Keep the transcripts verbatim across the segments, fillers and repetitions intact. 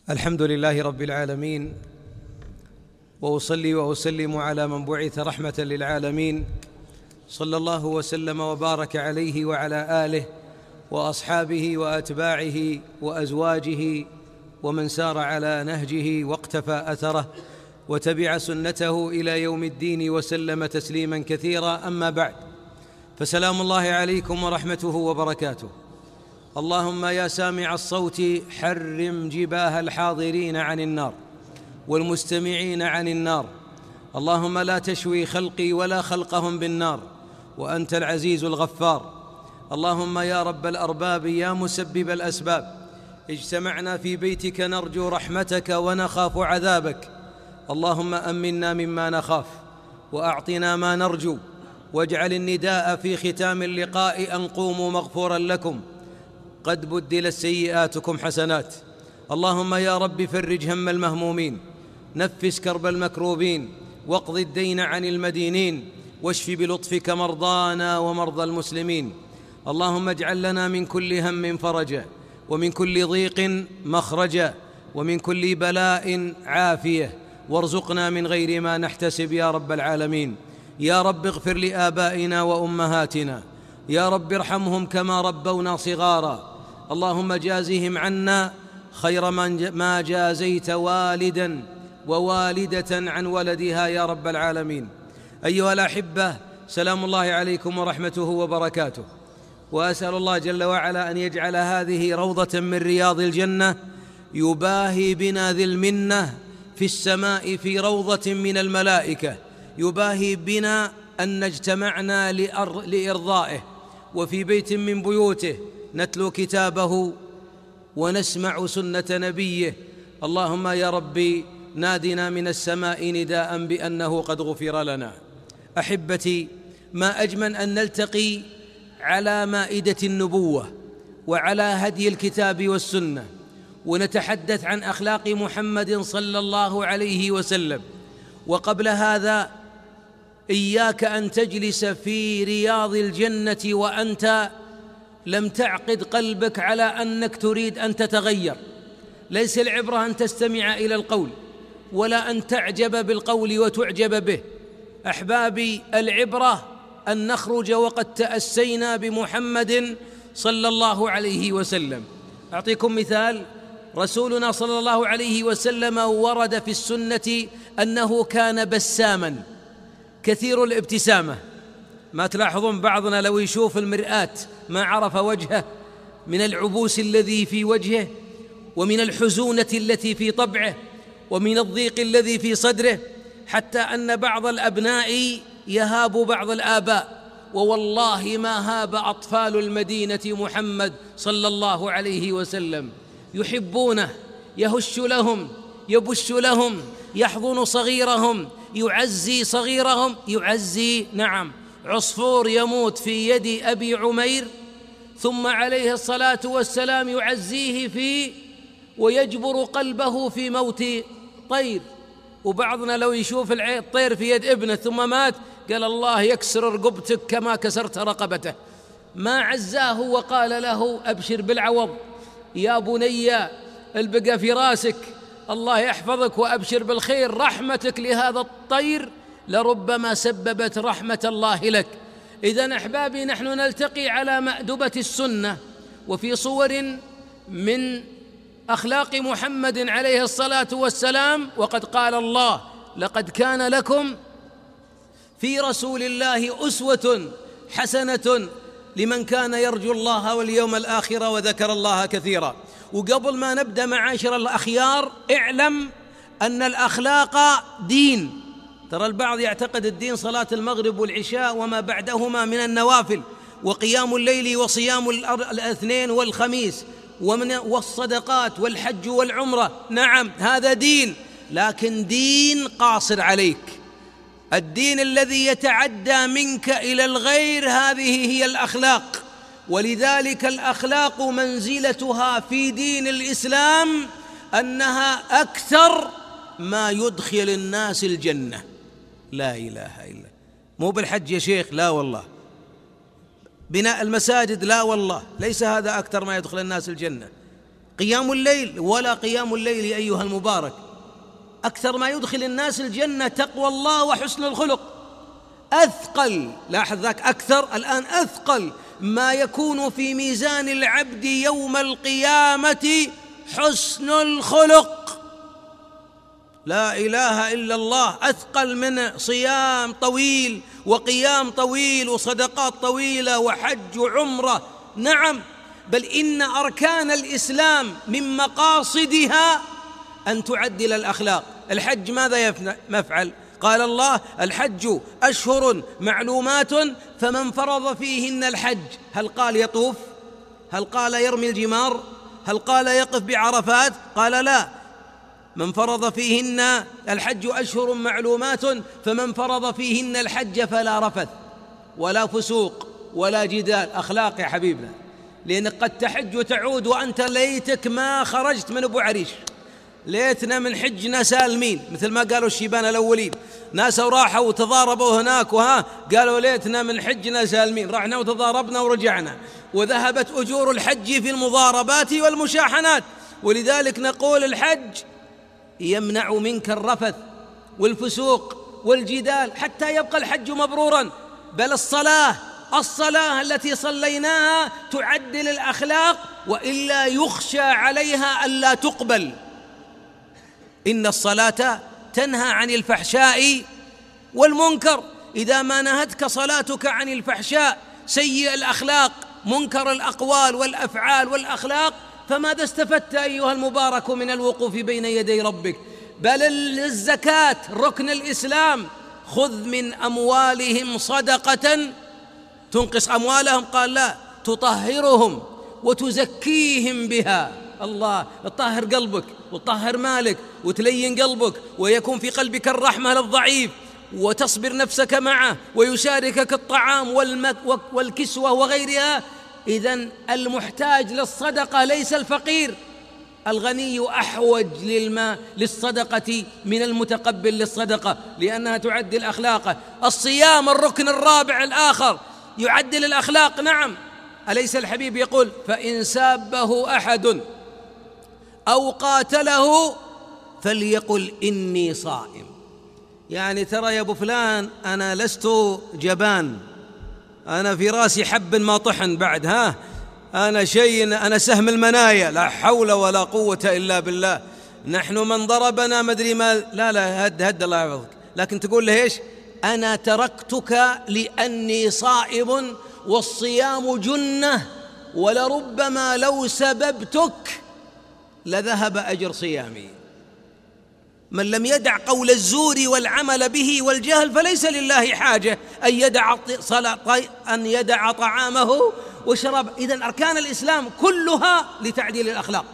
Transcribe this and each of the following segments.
الحمد لله رب العالمين، وأصلي وأسلم على من بعث رحمة للعالمين، صلى الله وسلم وبارك عليه وعلى آله وأصحابه وأتباعه وأزواجه ومن سار على نهجه واقتفى أثره وتبع سنته إلى يوم الدين وسلم تسليما كثيرا. أما بعد، فسلام الله عليكم ورحمته وبركاته. اللهم يا سامع الصوت حرم جباه الحاضرين عن النار والمستمعين عن النار. اللهم لا تشوي خلقي ولا خلقهم بالنار، وأنت العزيز الغفار. اللهم يا رب الأرباب يا مسبب الأسباب، اجتمعنا في بيتك نرجو رحمتك ونخاف عذابك. اللهم أمنا مما نخاف وأعطنا ما نرجو، واجعل النداء في ختام اللقاء أن قوموا مغفورا لكم قد بدلت سيئاتكم حسنات. اللهم يا رب فرج هم المهمومين، نفس كرب المكروبين، واقض الدين عن المدينين، واشف بلطفك مرضانا ومرضى المسلمين. اللهم اجعل لنا من كل هم فرجا، ومن كل ضيق مخرجا، ومن كل بلاء عافية، وارزقنا من غير ما نحتسب يا رب العالمين. يا رب اغفر لآبائنا وأمهاتنا، يا رب ارحمهم كما ربونا صغارا. اللهم جازهم عنا خير ما جازيت والدا ووالدة عن ولدها يا رب العالمين. أيها الأحبة، سلام الله عليكم ورحمته وبركاته، وأسأل الله جل وعلا أن يجعل هذه روضة من رياض الجنة، يباهي بنا ذي المنة في السماء في روضة من الملائكة، يباهي بنا أن اجتمعنا لإرضائه وفي بيت من بيوته نتلو كتابه ونسمع سنة نبيه. اللهم يا ربي نادنا من السماء نداء بأنه قد غفر لنا. أحبتي، ما أجمل أن نلتقي على مائدة النبوة وعلى هدي الكتاب والسنة، ونتحدث عن أخلاق محمد صلى الله عليه وسلم. وقبل هذا، إياك أن تجلس في رياض الجنة وأنت لم تعقد قلبك على أنك تريد أن تتغير. ليس العبرة أن تستمع إلى القول ولا أن تعجب بالقول وتعجب به. أحبابي، العبرة أن نخرج وقد تأسينا بمحمد صلى الله عليه وسلم. أعطيكم مثال. رسولنا صلى الله عليه وسلم ورد في السنة أنه كان بساما كثير الابتسامة. ما تلاحظون بعضنا لو يشوف المرآة ما عرف وجهه من العبوس الذي في وجهه، ومن الحزونة التي في طبعه، ومن الضيق الذي في صدره، حتى أن بعض الأبناء يهاب بعض الآباء. ووالله ما هاب أطفال المدينة محمد صلى الله عليه وسلم، يحبونه، يهش لهم، يبش لهم، يحضن صغيرهم، يعزي صغيرهم، يعزي نعم عصفور يموت في يد أبي عمير ثم عليه الصلاة والسلام يعزيه في ويجبر قلبه في موت طير. وبعضنا لو يشوف الطير في يد ابنه ثم مات قال الله يكسر رقبتك كما كسرت رقبته. ما عزاه وقال له أبشر بالعوض يا بني، البقى في راسك، الله يحفظك وأبشر بالخير. رحمتك لهذا الطير لربما سببت رحمة الله لك. إذن أحبابي، نحن نلتقي على مأدبة السنة وفي صور من أخلاق محمد عليه الصلاة والسلام. وقد قال الله: لقد كان لكم في رسول الله أسوة حسنة لمن كان يرجو الله واليوم الآخر وذكر الله كثيرا. وقبل ما نبدأ معاشر الأخيار، اعلم أن الأخلاق دين. ترى البعض يعتقد الدين صلاة المغرب والعشاء وما بعدهما من النوافل، وقيام الليل وصيام الاثنين والخميس، ومن والصدقات والحج والعمرة. نعم، هذا دين، لكن دين قاصر عليك. الدين الذي يتعدى منك إلى الغير، هذه هي الأخلاق. ولذلك الأخلاق منزلتها في دين الإسلام أنها أكثر ما يدخل الناس الجنة. لا إله إلا. مو بالحج يا شيخ، لا والله. بناء المساجد، لا والله، ليس هذا أكثر ما يدخل الناس الجنة. قيام الليل، ولا قيام الليل أيها المبارك أكثر ما يدخل الناس الجنة تقوى الله وحسن الخلق. أثقل، لاحظ ذاك أكثر، الآن أثقل ما يكون في ميزان العبد يوم القيامة حسن الخلق. لا إله إلا الله، أثقل من صيام طويل وقيام طويل وصدقات طويلة وحج وعمرة. نعم، بل إن أركان الإسلام من مقاصدها أن تعدل الأخلاق. الحج ماذا يفعل؟ قال الله: الحج أشهر معلومات فمن فرض فيهن الحج. هل قال يطوف؟ هل قال يرمي الجمار؟ هل قال يقف بعرفات؟ قال لا. من فرض فيهن الحج أشهر معلومات فمن فرض فيهن الحج فلا رفث ولا فسوق ولا جدال. أخلاق يا حبيبنا، لأنك قد تحج وتعود وأنت ليتك ما خرجت من أبو عريش، ليتنا من حجنا سالمين، مثل ما قالوا الشيبان الأولين، ناس وراحوا وتضاربوا هناك وها قالوا ليتنا من حجنا سالمين، رحنا وتضاربنا ورجعنا، وذهبت أجور الحج في المضاربات والمشاحنات. ولذلك نقول الحج يمنع منك الرفث والفسوق والجدال حتى يبقى الحج مبرورا. بل الصلاة الصلاة التي صليناها تعدل الأخلاق، وإلا يخشى عليها ألا تقبل. إن الصلاة تنهى عن الفحشاء والمنكر. إذا ما نهتك صلاتك عن الفحشاء سيء الأخلاق منكر الأقوال والأفعال والأخلاق، فماذا استفدت أيها المبارك من الوقوف بين يدي ربك؟ بل الزكاة ركن الإسلام، خذ من أموالهم صدقة تنقص أموالهم، قال لا، تطهرهم وتزكيهم بها. الله، تطهر قلبك وتطهر مالك وتلين قلبك، ويكون في قلبك الرحمة للضعيف، وتصبر نفسك معه، ويشاركك الطعام والكسوة وغيرها. إذن المحتاج للصدقة ليس الفقير، الغني أحوج للماء للصدقة من المتقبل للصدقة، لأنها تعدل أخلاقه. الصيام الركن الرابع الآخر يعدل الأخلاق. نعم، أليس الحبيب يقول: فإن سابه أحد أو قاتله فليقل إني صائم. يعني ترى يا أبو فلان أنا لست جبان، أنا في راسي حب ما طحن بعد، ها أنا شيء، أنا سهم المنايا، لا حول ولا قوة إلا بالله. نحن من ضربنا مدري ما، لا لا هد هد الله يحفظك، لكن تقول له إيش؟ أنا تركتك لأني صائم، والصيام جنة، ولربما لو سببتك لذهب أجر صيامي. من لم يدع قول الزور والعمل به والجهل فليس لله حاجة أن يدع أن يدع طعامه وشرابه. إذن أركان الإسلام كلها لتعديل الأخلاق.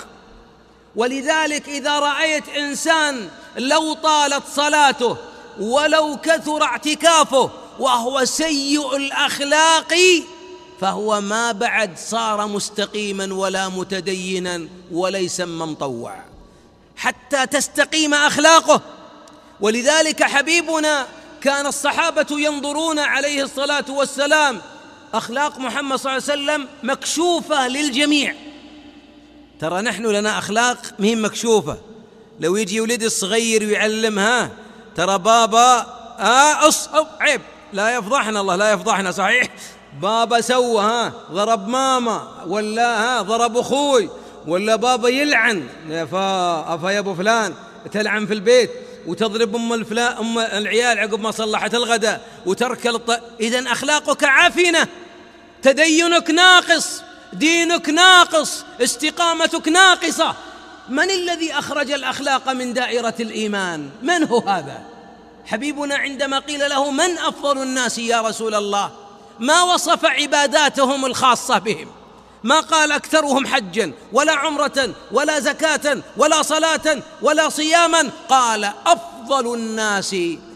ولذلك إذا رأيت إنسان لو طالت صلاته ولو كثر اعتكافه وهو سيء الأخلاق، فهو ما بعد صار مستقيما ولا متدينا وليس مطوع حتى تستقيم أخلاقه. ولذلك حبيبنا كان الصحابة ينظرون عليه الصلاة والسلام أخلاق محمد صلى الله عليه وسلم مكشوفة للجميع. ترى نحن لنا أخلاق مهم مكشوفة، لو يجي ولد الصغير ويعلمها، ترى بابا آه أص أو عيب، لا يفضحنا الله، لا يفضحنا، صحيح، بابا سوى ها ضرب ماما، ولا ها ضرب أخوي، ولا بابا يلعن، فا أفا يا أبو فلان تلعن في البيت وتضرب أم الفلان أم العيال عقب ما صلحت الغداء وتركل الط... إذن أخلاقك عافنة، تدينك ناقص، دينك ناقص، استقامتك ناقصة. من الذي أخرج الأخلاق من دائرة الإيمان؟ من هو هذا؟ حبيبنا عندما قيل له من أفضل الناس يا رسول الله، ما وصف عباداتهم الخاصة بهم، ما قال أكثرهم حجا ولا عمرة ولا زكاة ولا صلاة ولا صياما، قال أفضل الناس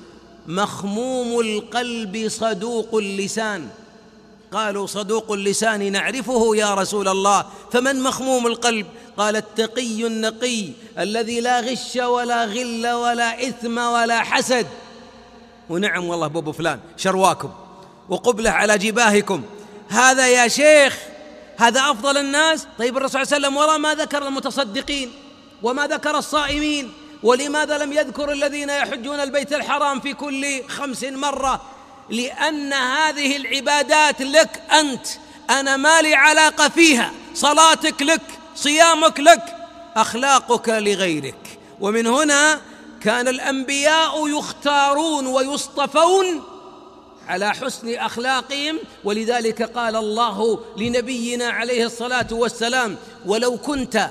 مخموم القلب صدوق اللسان. قالوا صدوق اللسان نعرفه يا رسول الله، فمن مخموم القلب؟ قال التقي النقي الذي لا غش ولا غل ولا إثم ولا حسد. ونعم والله بابو فلان شرواكم وقبله على جباهكم، هذا يا شيخ هذا أفضل الناس. طيب الرسول صلى الله عليه وسلم وراء ما ذكر المتصدقين وما ذكر الصائمين، ولماذا لم يذكر الذين يحجون البيت الحرام في كل خمس مرة؟ لأن هذه العبادات لك أنت، أنا ما لي علاقة فيها. صلاتك لك، صيامك لك، أخلاقك لغيرك. ومن هنا كان الأنبياء يختارون ويصطفون على حسن أخلاقهم، ولذلك قال الله لنبينا عليه الصلاة والسلام: ولو كنت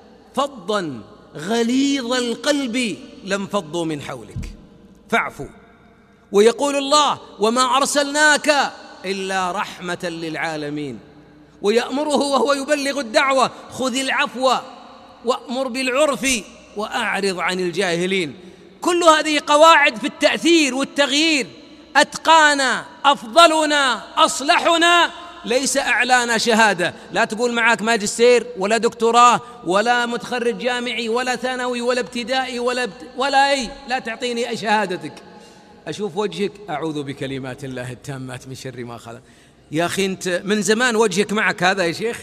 فظا غليظ القلب لانفضوا من حولك فاعفوا. ويقول الله: وما أرسلناك إلا رحمة للعالمين. ويأمره وهو يبلغ الدعوة: خذ العفو وأمر بالعرف وأعرض عن الجاهلين. كل هذه قواعد في التأثير والتغيير. أتقانا، أفضلنا، أصلحنا، ليس أعلانا شهادة. لا تقول معك ماجستير ولا دكتوراه ولا متخرج جامعي ولا ثانوي ولا ابتدائي ولا بت... ولا أي، لا تعطيني شهادتك. أشوف وجهك أعوذ بكلمات الله التامات من شر ما خلق. يا أخي أنت من زمان وجهك معك هذا يا شيخ.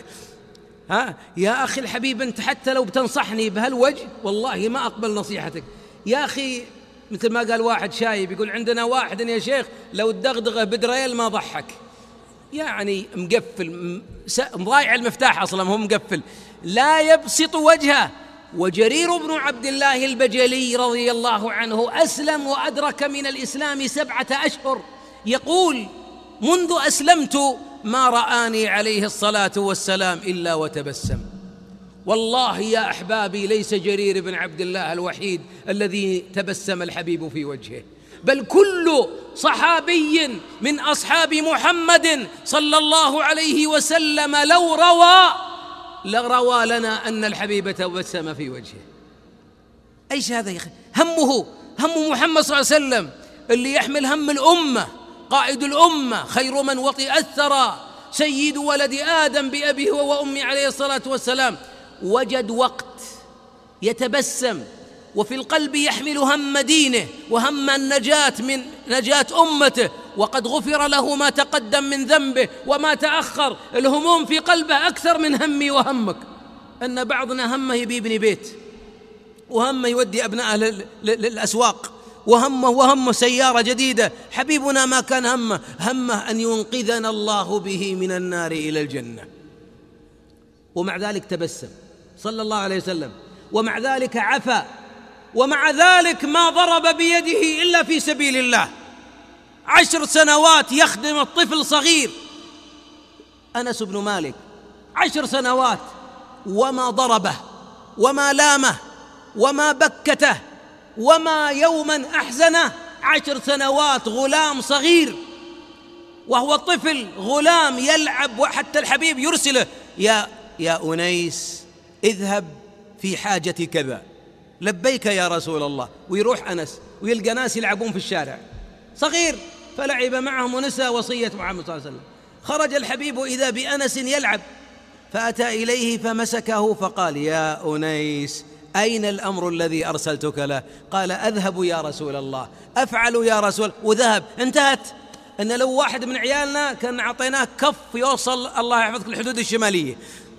ها يا أخي الحبيب، أنت حتى لو بتنصحني بهالوجه والله ما أقبل نصيحتك. يا أخي مثل ما قال واحد شايب، يقول: عندنا واحد يا شيخ لو تدغدغه بدريل ما ضحك. يعني مقفل، مضايع المفتاح أصلا، هو مقفل، لا يبسط وجهه. وجرير بن عبد الله البجلي رضي الله عنه أسلم وأدرك من الإسلام سبعة أشهر، يقول: منذ أسلمت ما رآني عليه الصلاة والسلام إلا وتبسم. والله يا أحبابي ليس جرير بن عبد الله الوحيد الذي تبسم الحبيب في وجهه، بل كل صحابي من أصحاب محمد صلى الله عليه وسلم لو روى لروى لنا أن الحبيب تبسم في وجهه. أيش هذا يا أخي؟ همه هم محمد صلى الله عليه وسلم اللي يحمل هم الأمة، قائد الأمة، خير من وطئ الثرى، سيد ولد آدم بأبيه وأمي عليه الصلاة والسلام، وجد وقت يتبسم وفي القلب يحمل هم دينه وهم النجاة من نجاة أمته، وقد غفر له ما تقدم من ذنبه وما تأخر. الهموم في قلبه أكثر من همي وهمك. أن بعضنا همه يبني بيت، وهمه يودي أبناءه للأسواق، وهمه وهمه سيارة جديدة. حبيبنا ما كان همه همه أن ينقذنا الله به من النار إلى الجنة، ومع ذلك تبسم صلى الله عليه وسلم، ومع ذلك عفا، ومع ذلك ما ضرب بيده إلا في سبيل الله. عشر سنوات يخدم الطفل صغير أنس بن مالك، عشر سنوات وما ضربه وما لامه وما بكته وما يوما أحزنه. عشر سنوات غلام صغير وهو طفل غلام يلعب، وحتى الحبيب يرسله: يا يا أنيس اذهب في حاجة كذا. لبيك يا رسول الله. ويروح أنس ويلقى ناس يلعبون في الشارع، صغير، فلعب معهم ونسى وصية محمد صلى الله عليه وسلم. خرج الحبيب إذا بأنس يلعب، فأتى إليه فمسكه فقال: يا أنيس أين الأمر الذي أرسلتك له؟ قال: أذهب يا رسول الله، أفعل يا رسول. وذهب. انتهت. أن لو واحد من عيالنا كان أعطيناه كف يوصل الله يحفظك الحدود الشمالية،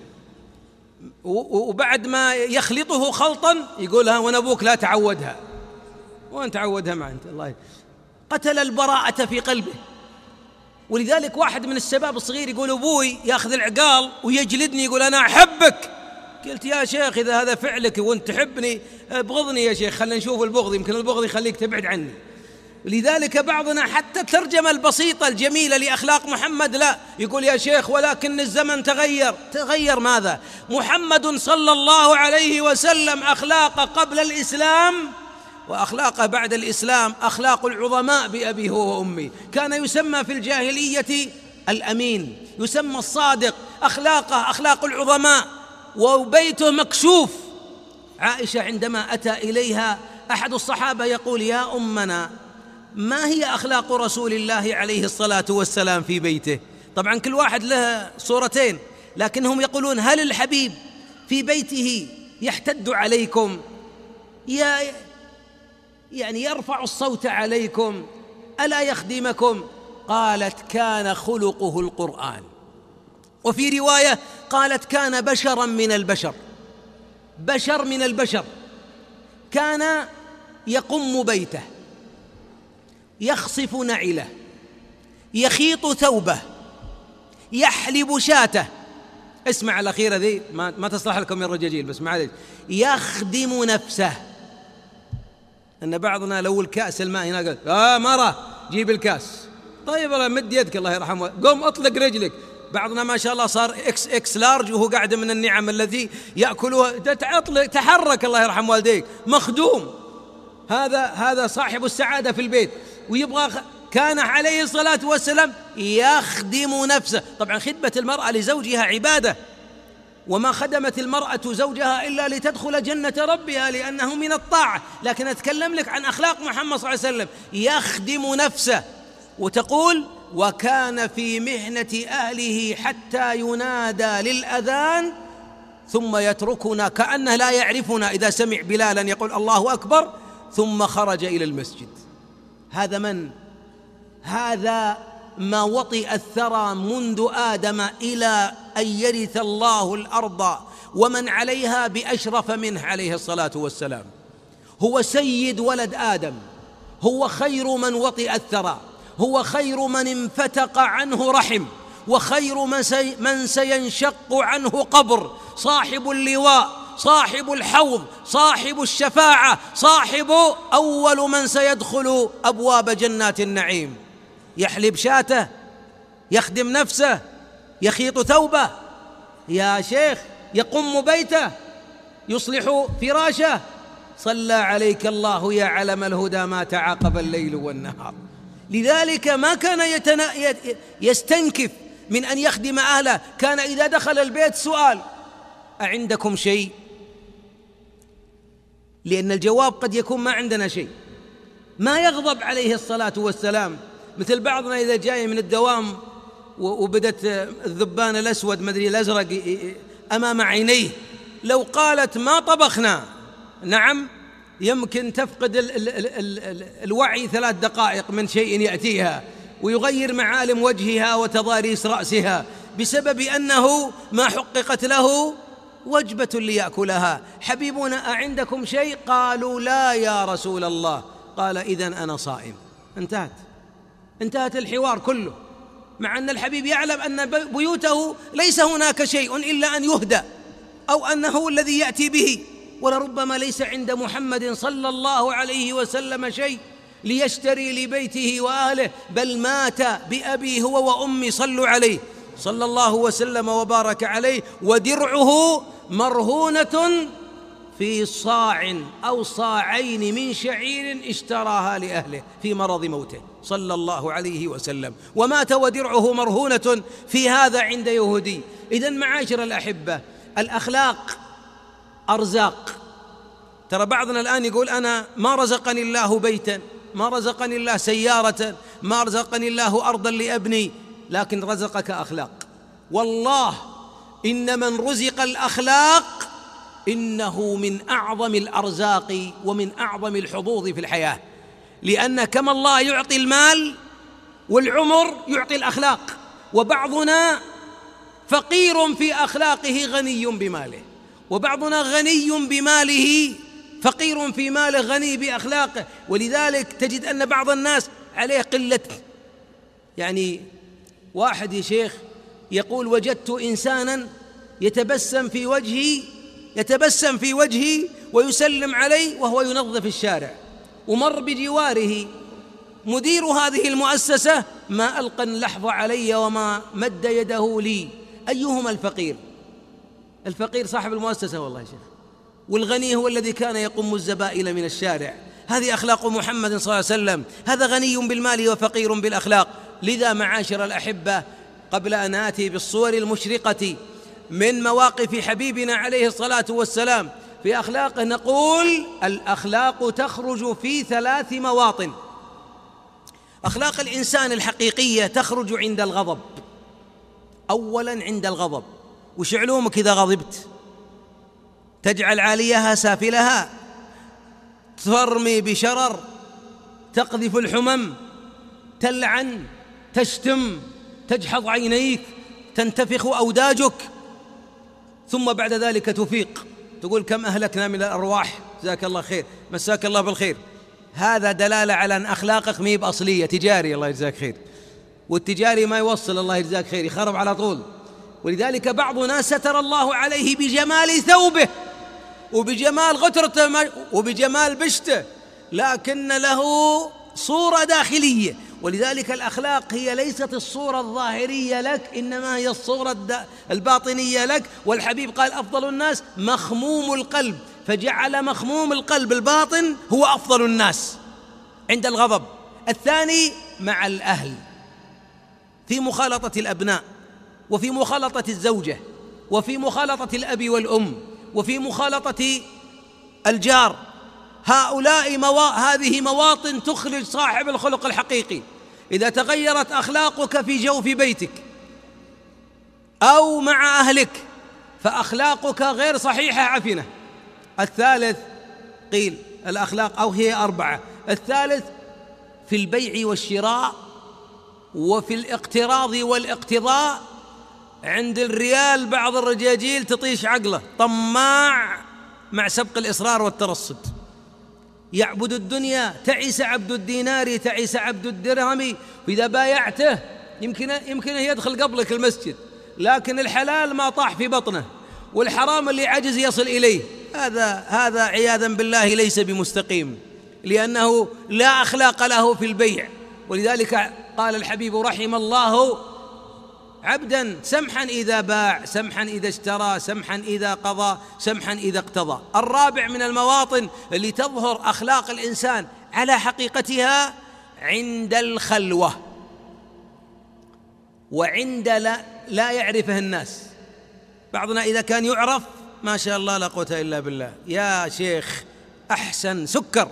وبعد ما يخلطه خلطا يقولها: وانا ابوك لا تعودها. وين تعودها مع انت؟ الله قتل البراءة في قلبه. ولذلك واحد من الشباب الصغير يقول: ابوي ياخذ العقال ويجلدني، يقول: انا احبك. قلت: يا شيخ إذا هذا فعلك وانت تحبني ابغضني يا شيخ، خلينا نشوف البغض، يمكن البغض يخليك تبعد عني. لذلك بعضنا حتى الترجمة البسيطة الجميلة لأخلاق محمد لا، يقول: يا شيخ ولكن الزمن تغير. تغير ماذا؟ محمد صلى الله عليه وسلم أخلاقه قبل الإسلام وأخلاقه بعد الإسلام أخلاق العظماء بأبيه وأمي. كان يسمى في الجاهلية الأمين، يسمى الصادق، أخلاقه أخلاق العظماء، وبيته مكشوف. عائشة عندما أتى إليها أحد الصحابة يقول: يا أمنا ما هي أخلاق رسول الله عليه الصلاة والسلام في بيته؟ طبعا كل واحد له صورتين، لكنهم يقولون: هل الحبيب في بيته يحتد عليكم، يا يعني يرفع الصوت عليكم، ألا يخدمكم؟ قالت: كان خلقه القرآن. وفي رواية قالت كان بشرا من البشر، بشر من البشر، كان يقم بيته، يخصف نعله، يخيط ثوبه، يحلب شاته. اسمع الأخيرة ذي ما, ما تصلح لكم يا الرجاجيل، بس معليش. يخدم نفسه. أن بعضنا لو الكأس الماء هنا قال آه مرة جيب الكأس، طيب الله مد يدك الله يرحمه، قم اطلق رجلك. بعضنا ما شاء الله صار اكس اكس لارج وهو قاعد من النعم التي يأكلها، تحرك الله يرحم والديك، مخدوم. هذا هذا صاحب السعادة في البيت، ويبغى. كان عليه الصلاة والسلام يخدم نفسه. طبعا خدمة المرأة لزوجها عبادة، وما خدمت المرأة زوجها إلا لتدخل جنة ربها لأنه من الطاعة، لكن أتكلم لك عن أخلاق محمد صلى الله عليه وسلم. يخدم نفسه. وتقول وكان في محنة أهله حتى ينادى للأذان ثم يتركنا كأنه لا يعرفنا، إذا سمع بلالا يقول الله أكبر ثم خرج إلى المسجد. هذا من؟ هذا ما وطئ الثرى منذ آدم إلى أن يرث الله الأرض ومن عليها بأشرف منه عليه الصلاة والسلام. هو سيد ولد آدم، هو خير من وطئ الثرى، هو خير من انفتق عنه رحم، وخير من, سي من سينشق عنه قبر، صاحب اللواء، صاحب الحوض، صاحب الشفاعة، صاحب أول من سيدخل أبواب جنات النعيم. يحلب شاته، يخدم نفسه، يخيط ثوبه، يا شيخ يقم بيته، يصلح فراشه. صلى عليك الله يا علم الهدى ما تعاقب الليل والنهار. لذلك ما كان يتنا... يستنكف من أن يخدم أهله. كان إذا دخل البيت سؤال أعندكم شيء؟ لأن الجواب قد يكون ما عندنا شيء. ما يغضب عليه الصلاة والسلام مثل بعضنا إذا جاي من الدوام وبدت الذبان الأسود مدري الأزرق أمام عينيه، لو قالت ما طبخنا نعم يمكن تفقد ال ال ال ال الوعي ثلاث دقائق من شيء يأتيها، ويغير معالم وجهها وتضاريس رأسها بسبب أنه ما حققت له وجبة ليأكلها. حبيبنا أعندكم شيء؟ قالوا لا يا رسول الله. قال إذن أنا صائم. انتهت انتهت الحوار كله، مع أن الحبيب يعلم أن بيوته ليس هناك شيء إلا أن يهدى أو أنه الذي يأتي به، ولربما ليس عند محمد صلى الله عليه وسلم شيء ليشتري لبيته وأهله، بل مات بأبي هو وأمي صلوا عليه صلى الله وسلم وبارك عليه، ودرعه مرهونة في صاع أو صاعين من شعير اشتراها لأهله في مرض موته صلى الله عليه وسلم، ومات ودرعه مرهونة في هذا عند يهودي. إذن معاشر الأحبة، الأخلاق أرزاق. ترى بعضنا الآن يقول أنا ما رزقني الله بيتا، ما رزقني الله سيارة، ما رزقني الله أرضا لأبني، لكن رزقك أخلاق. والله إن من رزق الأخلاق إنه من أعظم الأرزاق ومن أعظم الحظوظ في الحياة، لأن كما الله يعطي المال والعمر يعطي الأخلاق، وبعضنا فقير في أخلاقه غني بماله، وبعضنا غني بماله فقير في ماله غني بأخلاقه. ولذلك تجد أن بعض الناس عليه قلة، يعني واحد يا شيخ يقول وجدت إنسانا يتبسم في وجهي يتبسم في وجهي ويسلم علي وهو ينظف الشارع، ومر بجواره مدير هذه المؤسسة ما ألقى اللحظة علي وما مد يده لي. أيهما الفقير؟ الفقير صاحب المؤسسة والله يا شيخ، والغني هو الذي كان يقم الزبائن من الشارع. هذه أخلاق محمد صلى الله عليه وسلم، هذا غني بالمال وفقير بالأخلاق. لذا معاشر الأحبة، قبل أن آتي بالصور المشرقة من مواقف حبيبنا عليه الصلاة والسلام في أخلاقه، نقول الأخلاق تخرج في ثلاث مواطن. أخلاق الإنسان الحقيقية تخرج عند الغضب. أولا عند الغضب، وش علومك إذا غضبت؟ تجعل عاليها سافلها، ترمي بشرر، تقذف الحمم، تلعن، تشتم، تجحظ عينيك، تنتفخ أوداجك، ثم بعد ذلك تفيق تقول كم أهلكنا من الأرواح، جزاك الله خير، مساك الله بالخير. هذا دلالة على أن أخلاقك ميب أصلية، تجاري، الله يجزاك خير. والتجاري ما يوصل، الله يجزاك خير، يخرب على طول. ولذلك بعضنا ستر الله عليه بجمال ثوبه وبجمال غترته وبجمال بشته، لكن له صورة داخلية. ولذلك الأخلاق هي ليست الصورة الظاهرية لك، إنما هي الصورة الباطنية لك. والحبيب قال أفضل الناس مخموم القلب، فجعل مخموم القلب الباطن هو أفضل الناس عند الغضب. الثاني مع الأهل، في مخالطة الأبناء، وفي مخالطة الزوجة، وفي مخالطة الأب والأم، وفي مخالطة الجار. هؤلاء موا... هذه مواطن تخرج صاحب الخلق الحقيقي. إذا تغيرت أخلاقك في جوف بيتك أو مع أهلك فأخلاقك غير صحيحة عفنة. الثالث قيل الأخلاق أو هي أربعة. الثالث في البيع والشراء وفي الاقتراض والاقتضاء. عند الريال بعض الرجاجيل تطيش عقله، طماع مع سبق الإصرار والترصد، يعبد الدنيا، تعس عبد الدينار، تعس عبد الدرهم. وإذا بايعته يمكن يمكن يدخل قبلك المسجد، لكن الحلال ما طاح في بطنه، والحرام اللي عجز يصل إليه. هذا هذا عياذا بالله ليس بمستقيم، لأنه لا أخلاق له في البيع. ولذلك قال الحبيب رحم الله عبدا سمحا إذا باع، سمحا إذا اشترى، سمحا إذا قضى، سمحا إذا اقتضى. الرابع من المواطن اللي تظهر أخلاق الإنسان على حقيقتها عند الخلوة وعند لا, لا يعرفه الناس. بعضنا إذا كان يعرف ما شاء الله لا قوة إلا بالله، يا شيخ أحسن سكر،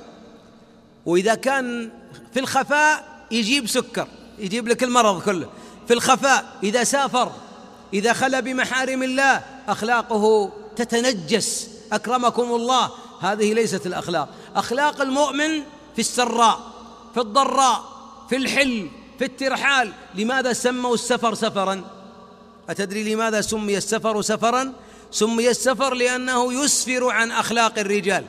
وإذا كان في الخفاء يجيب سكر، يجيب لك المرض كله في الخفاء. إذا سافر، إذا خلى بمحارم الله أخلاقه تتنجس، أكرمكم الله. هذه ليست الأخلاق. أخلاق المؤمن في السراء، في الضراء، في الحل، في الترحال. لماذا سموا السفر سفرا؟ أتدري لماذا سمي السفر سفرا؟ سمي السفر لأنه يسفر عن أخلاق الرجال،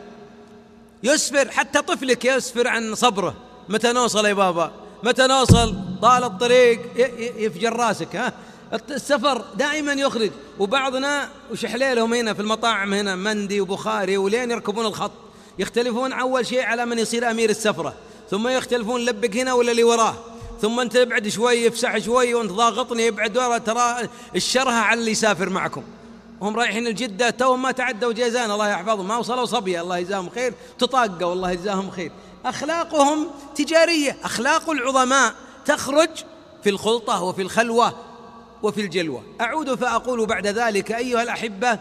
يسفر، حتى طفلك يسفر عن صبره. متى نوصل يا بابا؟ متى نوصل؟ طال الطريق يفجر راسك. ها، السفر دائما يخرج. وبعضنا وش حليلهم هنا في المطاعم، هنا مندي وبخاري، ولين يركبون الخط يختلفون أول شيء على من يصير أمير السفرة، ثم يختلفون لبك هنا ولا اللي وراه، ثم أنت ابعد شوي يفسح شوي، وأنت ضاغطني ابعد ورا، ترى الشرها على اللي يسافر معكم. هم رايحين الجدة توهم ما تعدوا جيزان، الله يحفظهم، ما وصلوا صبية الله يجزاهم خير، تطاقوا الله يجزاهم خير. أخلاقهم تجارية. أخلاق العظماء تخرج في الخلطة وفي الخلوة وفي الجلوة. أعود فأقول بعد ذلك أيها الأحبة،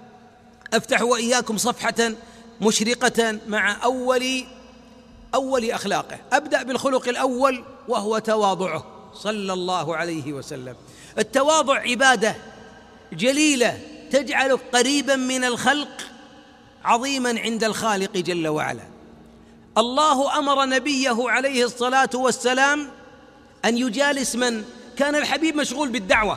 أفتح وإياكم صفحة مشرقة مع أول أول أخلاقه. أبدأ بالخلق الأول وهو تواضعه صلى الله عليه وسلم. التواضع عبادة جليلة تجعلك قريبا من الخلق، عظيما عند الخالق جل وعلا. الله أمر نبيه عليه الصلاة والسلام أن يجالس من كان الحبيب مشغول بالدعوة،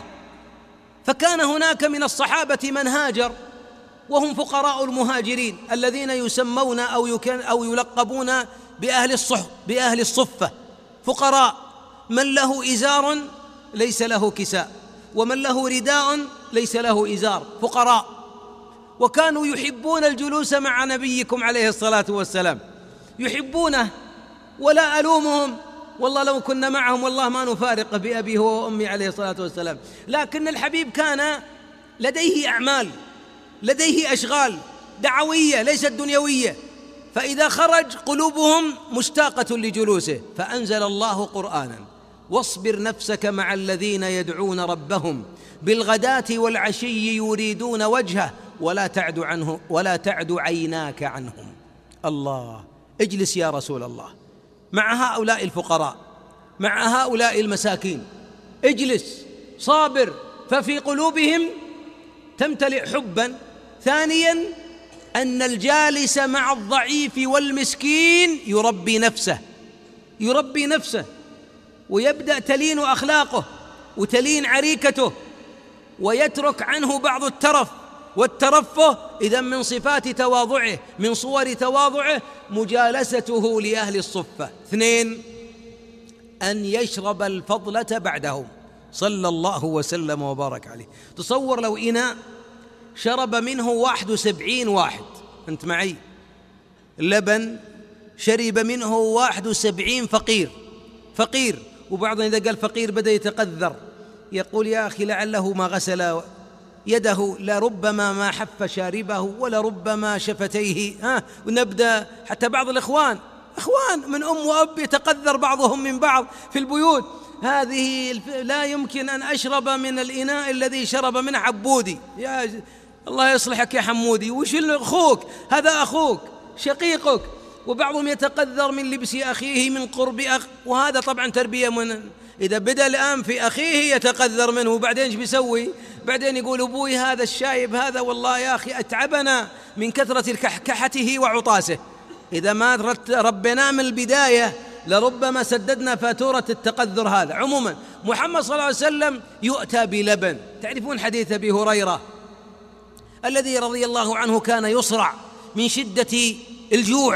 فكان هناك من الصحابة من هاجر، وهم فقراء المهاجرين الذين يسمون أو يكن أو يلقبون بأهل الصحف بأهل الصفة. فقراء، من له إزار ليس له كساء، ومن له رداء ليس له إزار. فقراء، وكانوا يحبون الجلوس مع نبيكم عليه الصلاة والسلام، يحبونه، ولا ألومهم، والله لو كنا معهم والله ما نفارق بأبي هو وأمي عليه الصلاة والسلام. لكن الحبيب كان لديه أعمال، لديه أشغال دعوية ليست دنيوية، فإذا خرج قلوبهم مشتاقة لجلوسه، فأنزل الله قرآنا: واصبر نفسك مع الذين يدعون ربهم بالغداة والعشي يريدون وجهه ولا تعد عنه ولا تعد عيناك عنهم. الله، اجلس يا رسول الله مع هؤلاء الفقراء، مع هؤلاء المساكين، اجلس صابر، ففي قلوبهم تمتلئ حبا. ثانيا، أن الجالس مع الضعيف والمسكين يربي نفسه، يربي نفسه، ويبدأ تلين أخلاقه وتلين عريكته، ويترك عنه بعض الترف والترفه. إذا من صفات تواضعه، من صور تواضعه مجالسته لأهل الصفة. اثنين، أن يشرب الفضلة بعدهم صلى الله وسلم وبارك عليه. تصور لو إناء شرب منه واحد وسبعين واحد، أنت معي، لبن شرب منه واحد وسبعين فقير فقير وبعضنا إذا قال فقير بدأ يتقذر، يقول يا أخي لعله ما غسل يده، لربما ما حف شاربه ولربما شفتيه. ها ونبدأ حتى بعض الإخوان إخوان من أم وأب يتقذر بعضهم من بعض في البيوت. هذه لا يمكن أن أشرب من الإناء الذي شرب منه عبودي. يا الله يصلحك يا حمودي، وش أخوك هذا، أخوك شقيقك. وبعضهم يتقذر من لبس أخيه من قرب أخ، وهذا طبعا تربية. من إذا بدأ الآن في أخيه يتقذر منه، وبعدين ايش بيسوي؟ بعدين يقول أبوي هذا الشايب هذا والله يا أخي أتعبنا من كثرة الكحكحته وعطاسه. إذا ما ربنا من البداية لربما سددنا فاتورة التقذر هذا. عموما محمد صلى الله عليه وسلم يؤتى بلبن. تعرفون حديث أبي هريرة الذي رضي الله عنه كان يصرع من شدة الجوع،